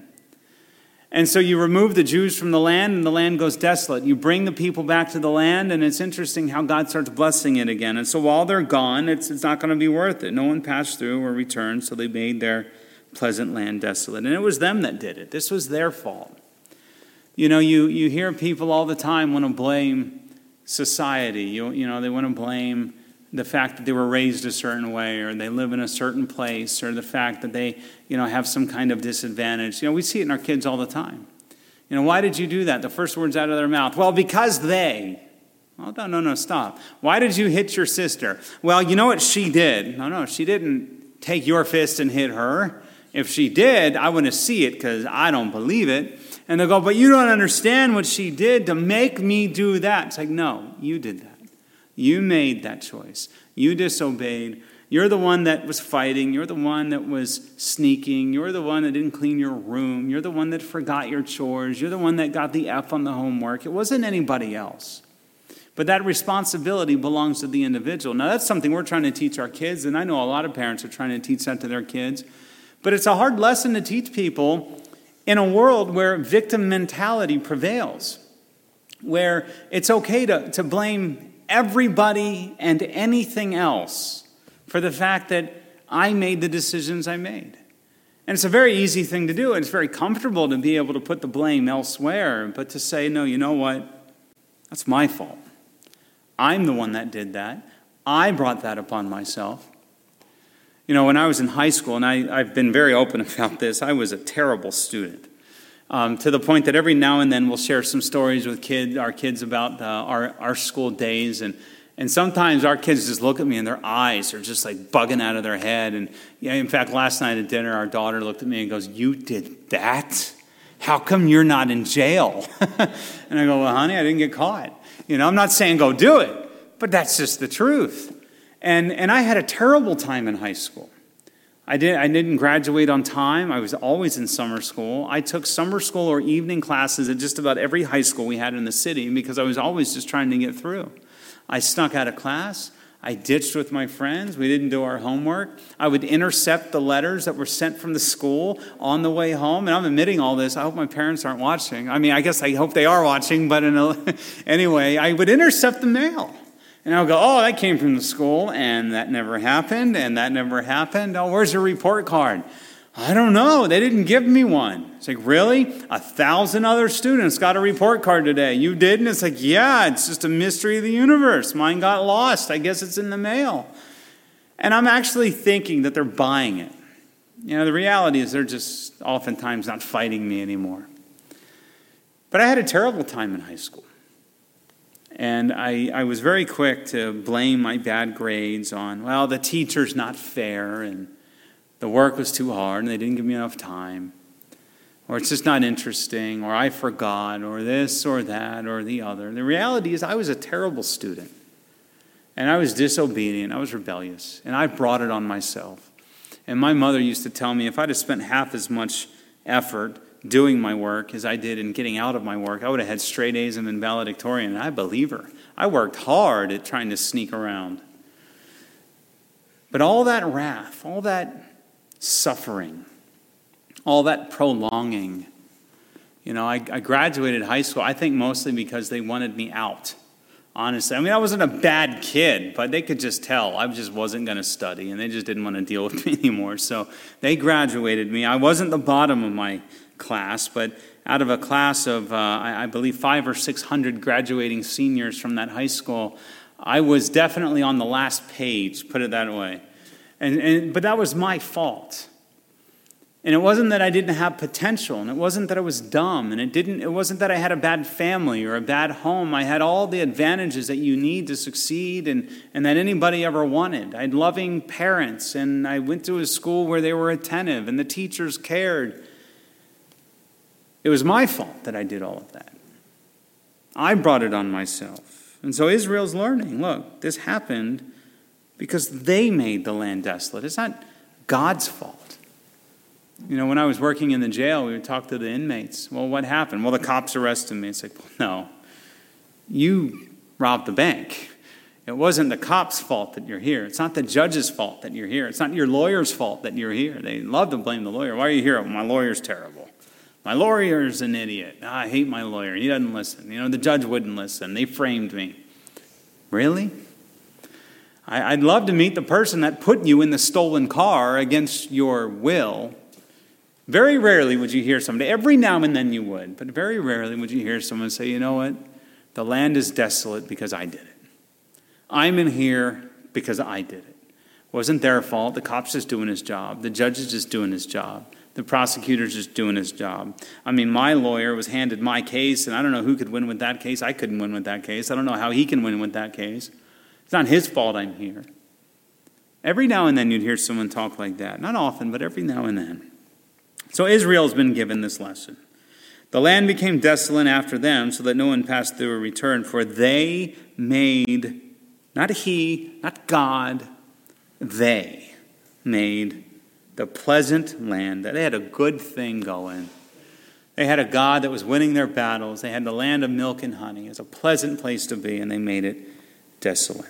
A: And so you remove the Jews from the land, and the land goes desolate. You bring the people back to the land, and it's interesting how God starts blessing it again. And so while they're gone, it's, it's not going to be worth it. No one passed through or returned, so they made their pleasant land desolate. And it was them that did it. This was their fault. You know, you, you hear people all the time want to blame society. You, you know, they want to blame the fact that they were raised a certain way, or they live in a certain place, or the fact that they, you know, have some kind of disadvantage. You know, we see it in our kids all the time. You know, why did you do that? The first words out of their mouth, well, because they. Well, no, no, no, stop. Why did you hit your sister? Well, you know what she did. No, no, she didn't take your fist and hit her. If she did, I want to see it because I don't believe it. And they'll go, but you don't understand what she did to make me do that. It's like, no, you did that. You made that choice. You disobeyed. You're the one that was fighting. You're the one that was sneaking. You're the one that didn't clean your room. You're the one that forgot your chores. You're the one that got the F on the homework. It wasn't anybody else. But that responsibility belongs to the individual. Now, that's something we're trying to teach our kids, and I know a lot of parents are trying to teach that to their kids. But it's a hard lesson to teach people in a world where victim mentality prevails, where it's okay to, to blame everybody and anything else for the fact that I made the decisions I made. And it's a very easy thing to do. And it's very comfortable to be able to put the blame elsewhere, but to say, no, you know what? That's my fault. I'm the one that did that. I brought that upon myself. You know, when I was in high school, and I, I've been very open about this, I was a terrible student. Um, to the point that every now and then we'll share some stories with kids, our kids about uh, our, our school days. And, and sometimes our kids just look at me and their eyes are just like bugging out of their head. And yeah, in fact, last night at dinner, our daughter looked at me and goes, "You did that? How come you're not in jail?" And I go, "Well, honey, I didn't get caught." You know, I'm not saying go do it, but that's just the truth. And, and I had a terrible time in high school. I, did, I didn't graduate on time. I was always in summer school. I took summer school or evening classes at just about every high school we had in the city because I was always just trying to get through. I snuck out of class. I ditched with my friends. We didn't do our homework. I would intercept the letters that were sent from the school on the way home. And I'm admitting all this. I hope my parents aren't watching. I mean, I guess I hope they are watching. But in a, anyway, I would intercept the mail. And I'll go, "Oh, that came from the school, and that never happened, and that never happened. Oh, where's your report card?" "I don't know. They didn't give me one." It's like, "Really? A thousand other students got a report card today. You didn't?" It's like, "Yeah, it's just a mystery of the universe. Mine got lost. I guess it's in the mail." And I'm actually thinking that they're buying it. You know, the reality is they're just oftentimes not fighting me anymore. But I had a terrible time in high school. And I, I was very quick to blame my bad grades on, well, the teacher's not fair, and the work was too hard, and they didn't give me enough time, or it's just not interesting, or I forgot, or this or that or the other. And the reality is I was a terrible student, and I was disobedient, I was rebellious, and I brought it on myself. And my mother used to tell me if I'd have spent half as much effort doing my work as I did in getting out of my work, I would have had straight A's and been valedictorian. And I believe her. I worked hard at trying to sneak around. But all that wrath, all that suffering, all that prolonging, you know, I, I graduated high school, I think mostly because they wanted me out. honestly. I mean, I wasn't a bad kid, but they could just tell I just wasn't going to study, and they just didn't want to deal with me anymore. So they graduated me. I wasn't the bottom of my class, but out of a class of, uh, I, I believe, five or six hundred graduating seniors from that high school, I was definitely on the last page, put it that way. And, and but that was my fault. And it wasn't that I didn't have potential, and it wasn't that I was dumb, and it didn't. It wasn't that I had a bad family or a bad home. I had all the advantages that you need to succeed and, and that anybody ever wanted. I had loving parents, and I went to a school where they were attentive, and the teachers cared. It was my fault that I did all of that. I brought it on myself. And so Israel's learning, look, this happened because they made the land desolate. It's not God's fault. You know, when I was working in the jail, we would talk to the inmates. Well, what happened? Well, the cops arrested me. It's like, well, no, you robbed the bank. It wasn't the cop's fault that you're here. It's not the judge's fault that you're here. It's not your lawyer's fault that you're here. They love to blame the lawyer. Why are you here? Well, my lawyer's terrible. My lawyer's an idiot. Ah, I hate my lawyer. He doesn't listen. You know, the judge wouldn't listen. They framed me. Really? I, I'd love to meet the person that put you in the stolen car against your will. Very rarely would you hear somebody, every now and then you would, but very rarely would you hear someone say, you know what, the land is desolate because I did it. I'm in here because I did it. It wasn't their fault. The cop's just doing his job. The judge is just doing his job. The prosecutor's just doing his job. I mean, my lawyer was handed my case, and I don't know who could win with that case. I couldn't win with that case. I don't know how he can win with that case. It's not his fault I'm here. Every now and then you'd hear someone talk like that. Not often, but every now and then. So Israel's been given this lesson. The land became desolate after them, so that no one passed through or returned, for they made, not he, not God, they made the pleasant land. That they had a good thing going. They had a God that was winning their battles. They had the land of milk and honey. It was a pleasant place to be, and they made it desolate.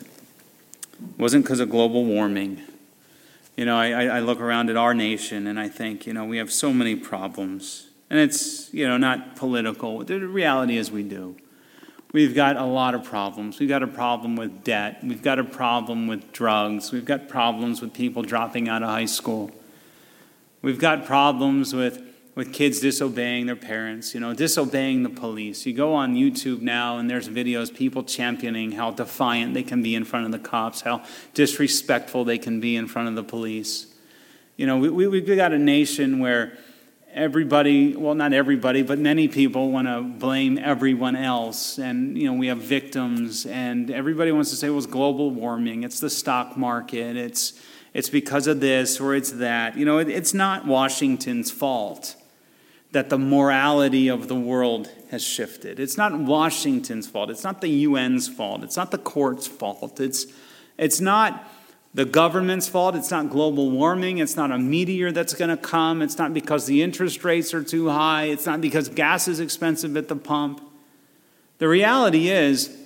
A: It wasn't because of global warming. You know, I, I look around at our nation and I think, you know, we have so many problems. And it's, you know, not political. The reality is we do. We've got a lot of problems. We've got a problem with debt. We've got a problem with drugs. We've got problems with people dropping out of high school. We've got problems with, with kids disobeying their parents, you know, disobeying the police. You go on YouTube now and there's videos, people championing how defiant they can be in front of the cops, how disrespectful they can be in front of the police. You know, we, we, we've got a nation where everybody, well, not everybody, but many people want to blame everyone else. And, you know, we have victims and everybody wants to say, well, it's global warming, it's the stock market, it's it's because of this or it's that. You know, it, it's not Washington's fault that the morality of the world has shifted. It's not Washington's fault. It's not the U N's fault. It's not the court's fault. It's, it's not the government's fault. It's not global warming. It's not a meteor that's going to come. It's not because the interest rates are too high. It's not because gas is expensive at the pump. The reality is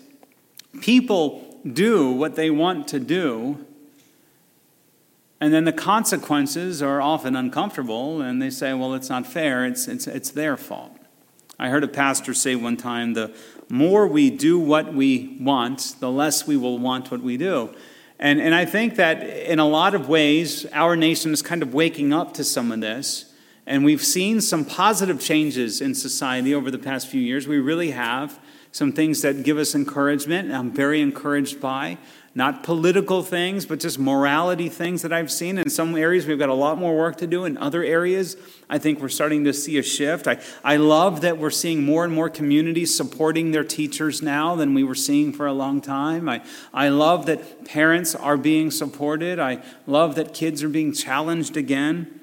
A: people do what they want to do, and then the consequences are often uncomfortable, and they say, well, it's not fair, it's, it's, it's their fault. I heard a pastor say one time, the more we do what we want, the less we will want what we do. And, and I think that in a lot of ways, our nation is kind of waking up to some of this, and we've seen some positive changes in society over the past few years. We really have some things that give us encouragement, and I'm very encouraged by. Not political things, but just morality things that I've seen. In some areas, we've got a lot more work to do. In other areas, I think we're starting to see a shift. I, I love that we're seeing more and more communities supporting their teachers now than we were seeing for a long time. I, I love that parents are being supported. I love that kids are being challenged again.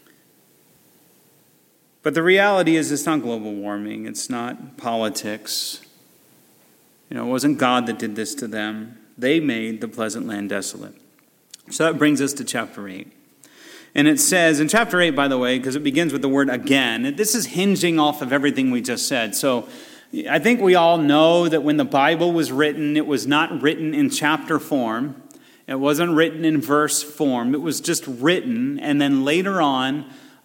A: But the reality is it's not global warming. It's not politics. You know, it wasn't God that did this to them. They made the pleasant land desolate. So that brings us to chapter eight. And it says, in chapter eight, by the way, because it begins with the word again, this is hinging off of everything we just said. So I think we all know that when the Bible was written, it was not written in chapter form. It wasn't written in verse form. It was just written. And then later on,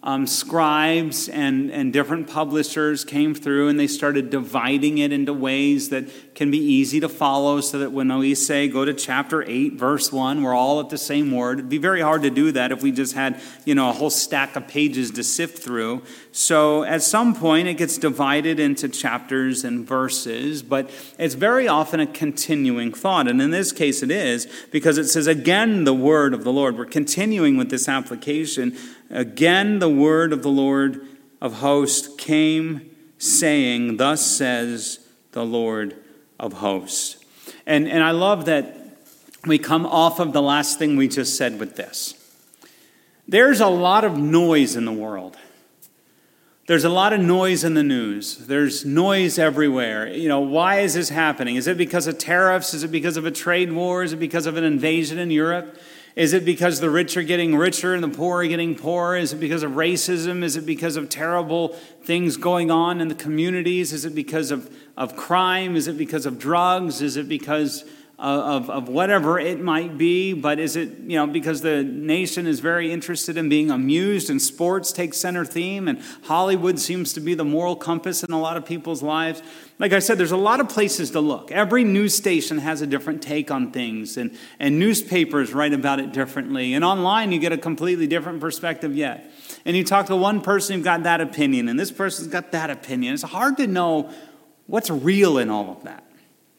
A: um, scribes and, and different publishers came through and they started dividing it into ways that can be easy to follow, so that when we say go to chapter eight, verse one, we're all at the same word. It'd be very hard to do that if we just had, you know, a whole stack of pages to sift through. So at some point it gets divided into chapters and verses, but it's very often a continuing thought. And in this case it is, because it says, again, the word of the Lord. We're continuing with this application. Again, the word of the Lord of hosts came, saying, thus says the Lord of hosts. And, and I love that we come off of the last thing we just said with this. There's a lot of noise in the world. There's a lot of noise in the news. There's noise everywhere. You know, why is this happening? Is it because of tariffs? Is it because of a trade war? Is it because of an invasion in Europe? Is it because the rich are getting richer and the poor are getting poorer? Is it because of racism? Is it because of terrible things going on in the communities? Is it because of, of crime? Is it because of drugs? Is it because of, of whatever it might be? But is it, you know, because the nation is very interested in being amused and sports takes center theme and Hollywood seems to be the moral compass in a lot of people's lives? Like I said, there's a lot of places to look. Every news station has a different take on things, and, and newspapers write about it differently. And online, you get a completely different perspective yet. And you talk to one person who's got that opinion, and this person's got that opinion. It's hard to know what's real in all of that.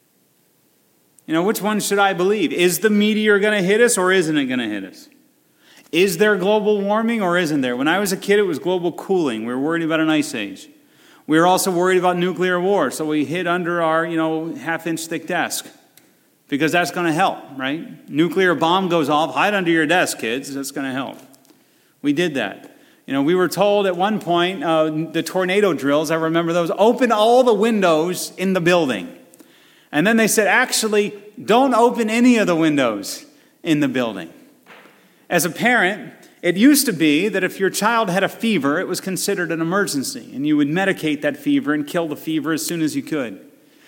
A: You know, which one should I believe? Is the meteor going to hit us, or isn't it going to hit us? Is there global warming, or isn't there? When I was a kid, it was global cooling. We were worried about an ice age. We were also worried about nuclear war, so we hid under our, you know, half-inch thick desk, because that's going to help, right? Nuclear bomb goes off, hide under your desk, kids. That's going to help. We did that. You know, we were told at one point, uh, the tornado drills, I remember those, open all the windows in the building. And then they said, actually, don't open any of the windows in the building. As a parent, it used to be that if your child had a fever, it was considered an emergency, and you would medicate that fever and kill the fever as soon as you could.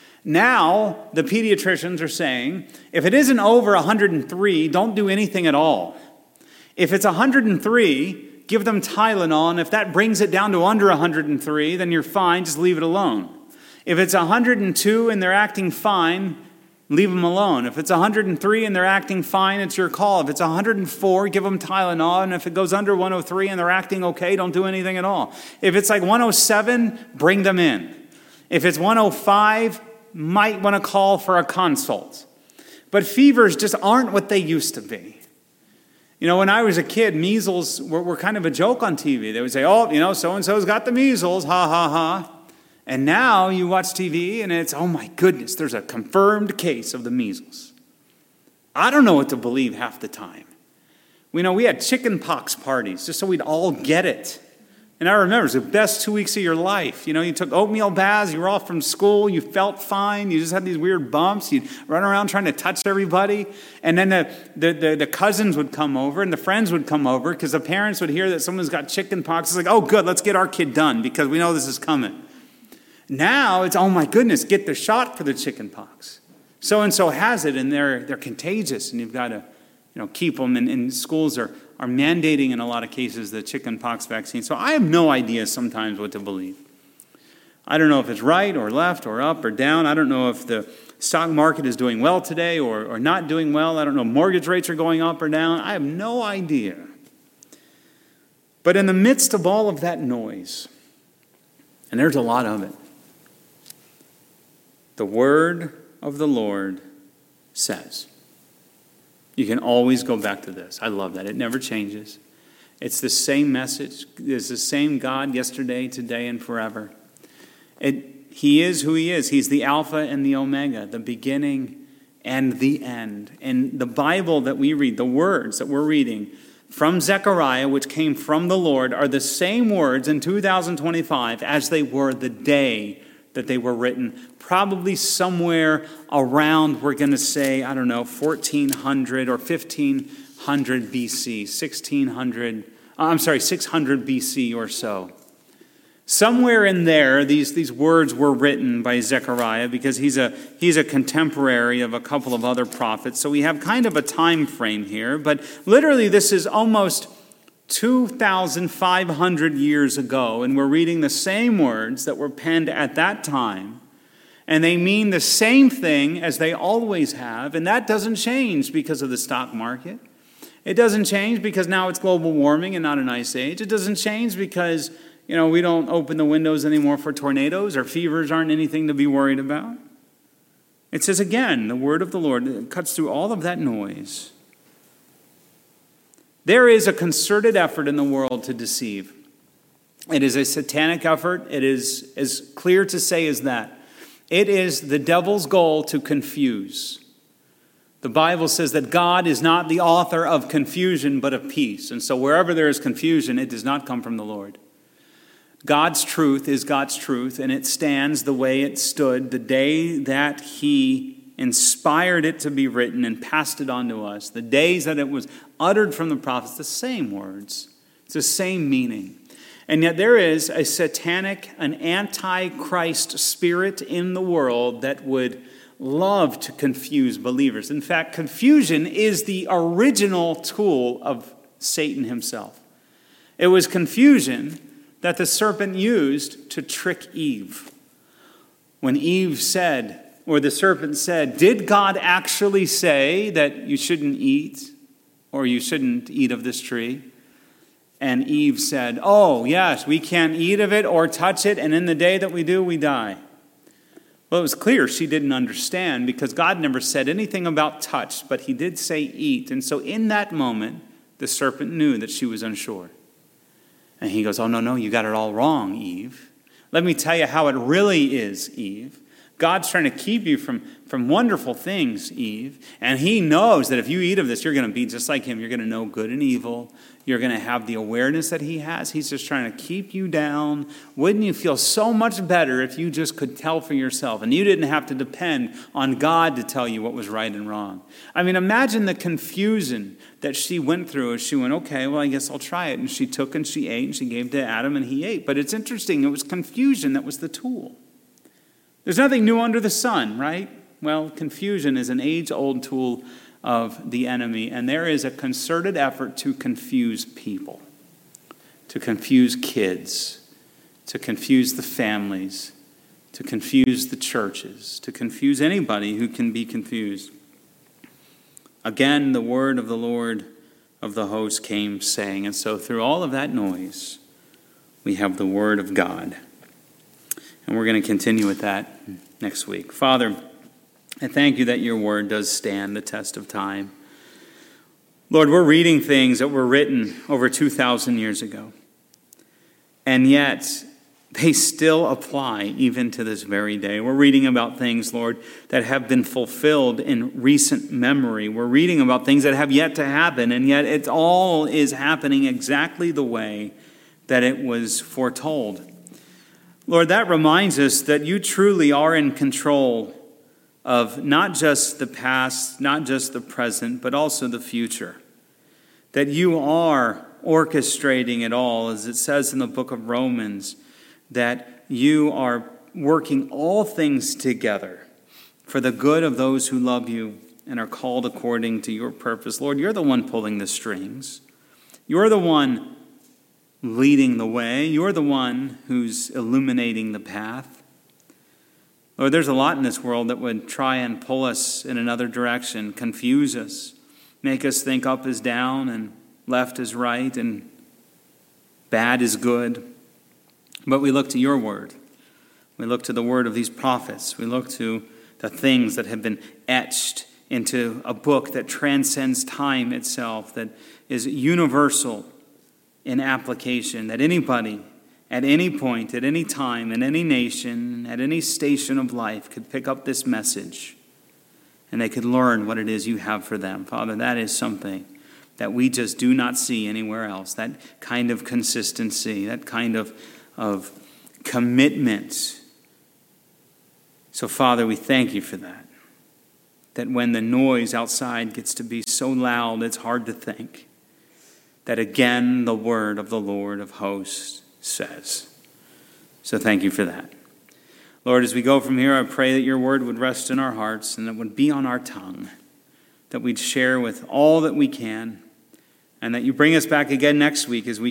A: Now, the pediatricians are saying, if it isn't over one hundred three, don't do anything at all. If it's one hundred three, give them Tylenol, and if that brings it down to under one hundred three, then you're fine, just leave it alone. If it's one hundred two and they're acting fine, leave them alone. If it's one hundred three and they're acting fine, it's your call. If it's one hundred four, give them Tylenol. And if it goes under one oh three and they're acting okay, don't do anything at all. If it's like one oh seven, bring them in. If it's one oh five, might want to call for a consult. But fevers just aren't what they used to be. You know, when I was a kid, measles were, were kind of a joke on T V. They would say, oh, you know, so-and-so's got the measles, ha, ha, ha. And now you watch T V and it's, oh my goodness, there's a confirmed case of the measles. I don't know what to believe half the time. We know we had chicken pox parties just so we'd all get it. And I remember it was the best two weeks of your life. You know, you took oatmeal baths, you were off from school, you felt fine, you just had these weird bumps, you'd run around trying to touch everybody. And then the, the, the, the cousins would come over and the friends would come over because the parents would hear that someone's got chicken pox. It's like, oh good, let's get our kid done because we know this is coming. Now it's, oh my goodness, get the shot for the chicken pox. So-and-so has it and they're they're contagious and you've got to, you know, keep them. And, and schools are, are mandating in a lot of cases the chicken pox vaccine. So I have no idea sometimes what to believe. I don't know if it's right or left or up or down. I don't know if the stock market is doing well today or, or not doing well. I don't know if mortgage rates are going up or down. I have no idea. But in the midst of all of that noise, and there's a lot of it, the word of the Lord says. You can always go back to this. I love that. It never changes. It's the same message. It's the same God yesterday, today, and forever. It, he is who he is. He's the Alpha and the Omega, the beginning and the end. And the Bible that we read, the words that we're reading from Zechariah, which came from the Lord, are the same words in two thousand twenty-five as they were the day that they were written, probably somewhere around, we're going to say, I don't know, fourteen hundred or fifteen hundred B C, sixteen hundred, I'm sorry, six hundred B C or so. Somewhere in there, these, these words were written by Zechariah because he's a, he's a contemporary of a couple of other prophets. So we have kind of a time frame here, but literally this is almost two thousand five hundred years ago, and we're reading the same words that were penned at that time, and they mean the same thing as they always have, and that doesn't change because of the stock market. It doesn't change because now it's global warming and not an ice age. It doesn't change because, you know, we don't open the windows anymore for tornadoes, or fevers aren't anything to be worried about. It says again, the word of the Lord cuts through all of that noise. There is a concerted effort in the world to deceive. It is a satanic effort. It is as clear to say as that. It is the devil's goal to confuse. The Bible says that God is not the author of confusion, but of peace. And so wherever there is confusion, it does not come from the Lord. God's truth is God's truth, and it stands the way it stood the day that he inspired it to be written and passed it on to us. The days that it was uttered from the prophets, the same words. It's the same meaning. And yet there is a satanic, an anti-Christ spirit in the world that would love to confuse believers. In fact, confusion is the original tool of Satan himself. It was confusion that the serpent used to trick Eve. When Eve said, or the serpent said, did God actually say that you shouldn't eat, or you shouldn't eat of this tree? And Eve said, oh, yes, we can't eat of it or touch it, and in the day that we do, we die. Well, it was clear she didn't understand because God never said anything about touch, but he did say eat. And so in that moment, the serpent knew that she was unsure. And he goes, oh, no, no, you got it all wrong, Eve. Let me tell you how it really is, Eve. God's trying to keep you from, from wonderful things, Eve. And he knows that if you eat of this, you're going to be just like him. You're going to know good and evil. You're going to have the awareness that he has. He's just trying to keep you down. Wouldn't you feel so much better if you just could tell for yourself and you didn't have to depend on God to tell you what was right and wrong? I mean, imagine the confusion that she went through as she went, okay, well, I guess I'll try it. And she took and she ate and she gave to Adam and he ate. But it's interesting. It was confusion that was the tool. There's nothing new under the sun, right? Well, confusion is an age-old tool of the enemy, and there is a concerted effort to confuse people, to confuse kids, to confuse the families, to confuse the churches, to confuse anybody who can be confused. Again, the word of the Lord of the host came saying, and so through all of that noise, we have the word of God. And we're going to continue with that next week. Father, I thank you that your word does stand the test of time. Lord, we're reading things that were written over two thousand years ago. And yet, they still apply even to this very day. We're reading about things, Lord, that have been fulfilled in recent memory. We're reading about things that have yet to happen, and yet it all is happening exactly the way that it was foretold. Lord, that reminds us that you truly are in control of not just the past, not just the present, but also the future. That you are orchestrating it all, as it says in the book of Romans, that you are working all things together for the good of those who love you and are called according to your purpose. Lord, you're the one pulling the strings. You're the one leading the way. You're the one who's illuminating the path. Lord, there's a lot in this world that would try and pull us in another direction, confuse us, make us think up is down and left is right and bad is good. But we look to your word. We look to the word of these prophets. We look to the things that have been etched into a book that transcends time itself, that is universal in application, that anybody at any point, at any time, in any nation, at any station of life could pick up this message and they could learn what it is you have for them. Father, that is something that we just do not see anywhere else. That kind of consistency, that kind of, of commitment. So, Father, we thank you for that. That when the noise outside gets to be so loud, it's hard to think. That again, the word of the Lord of hosts says. So thank you for that. Lord, as we go from here, I pray that your word would rest in our hearts and that it would be on our tongue, that we'd share with all that we can, and that you bring us back again next week as we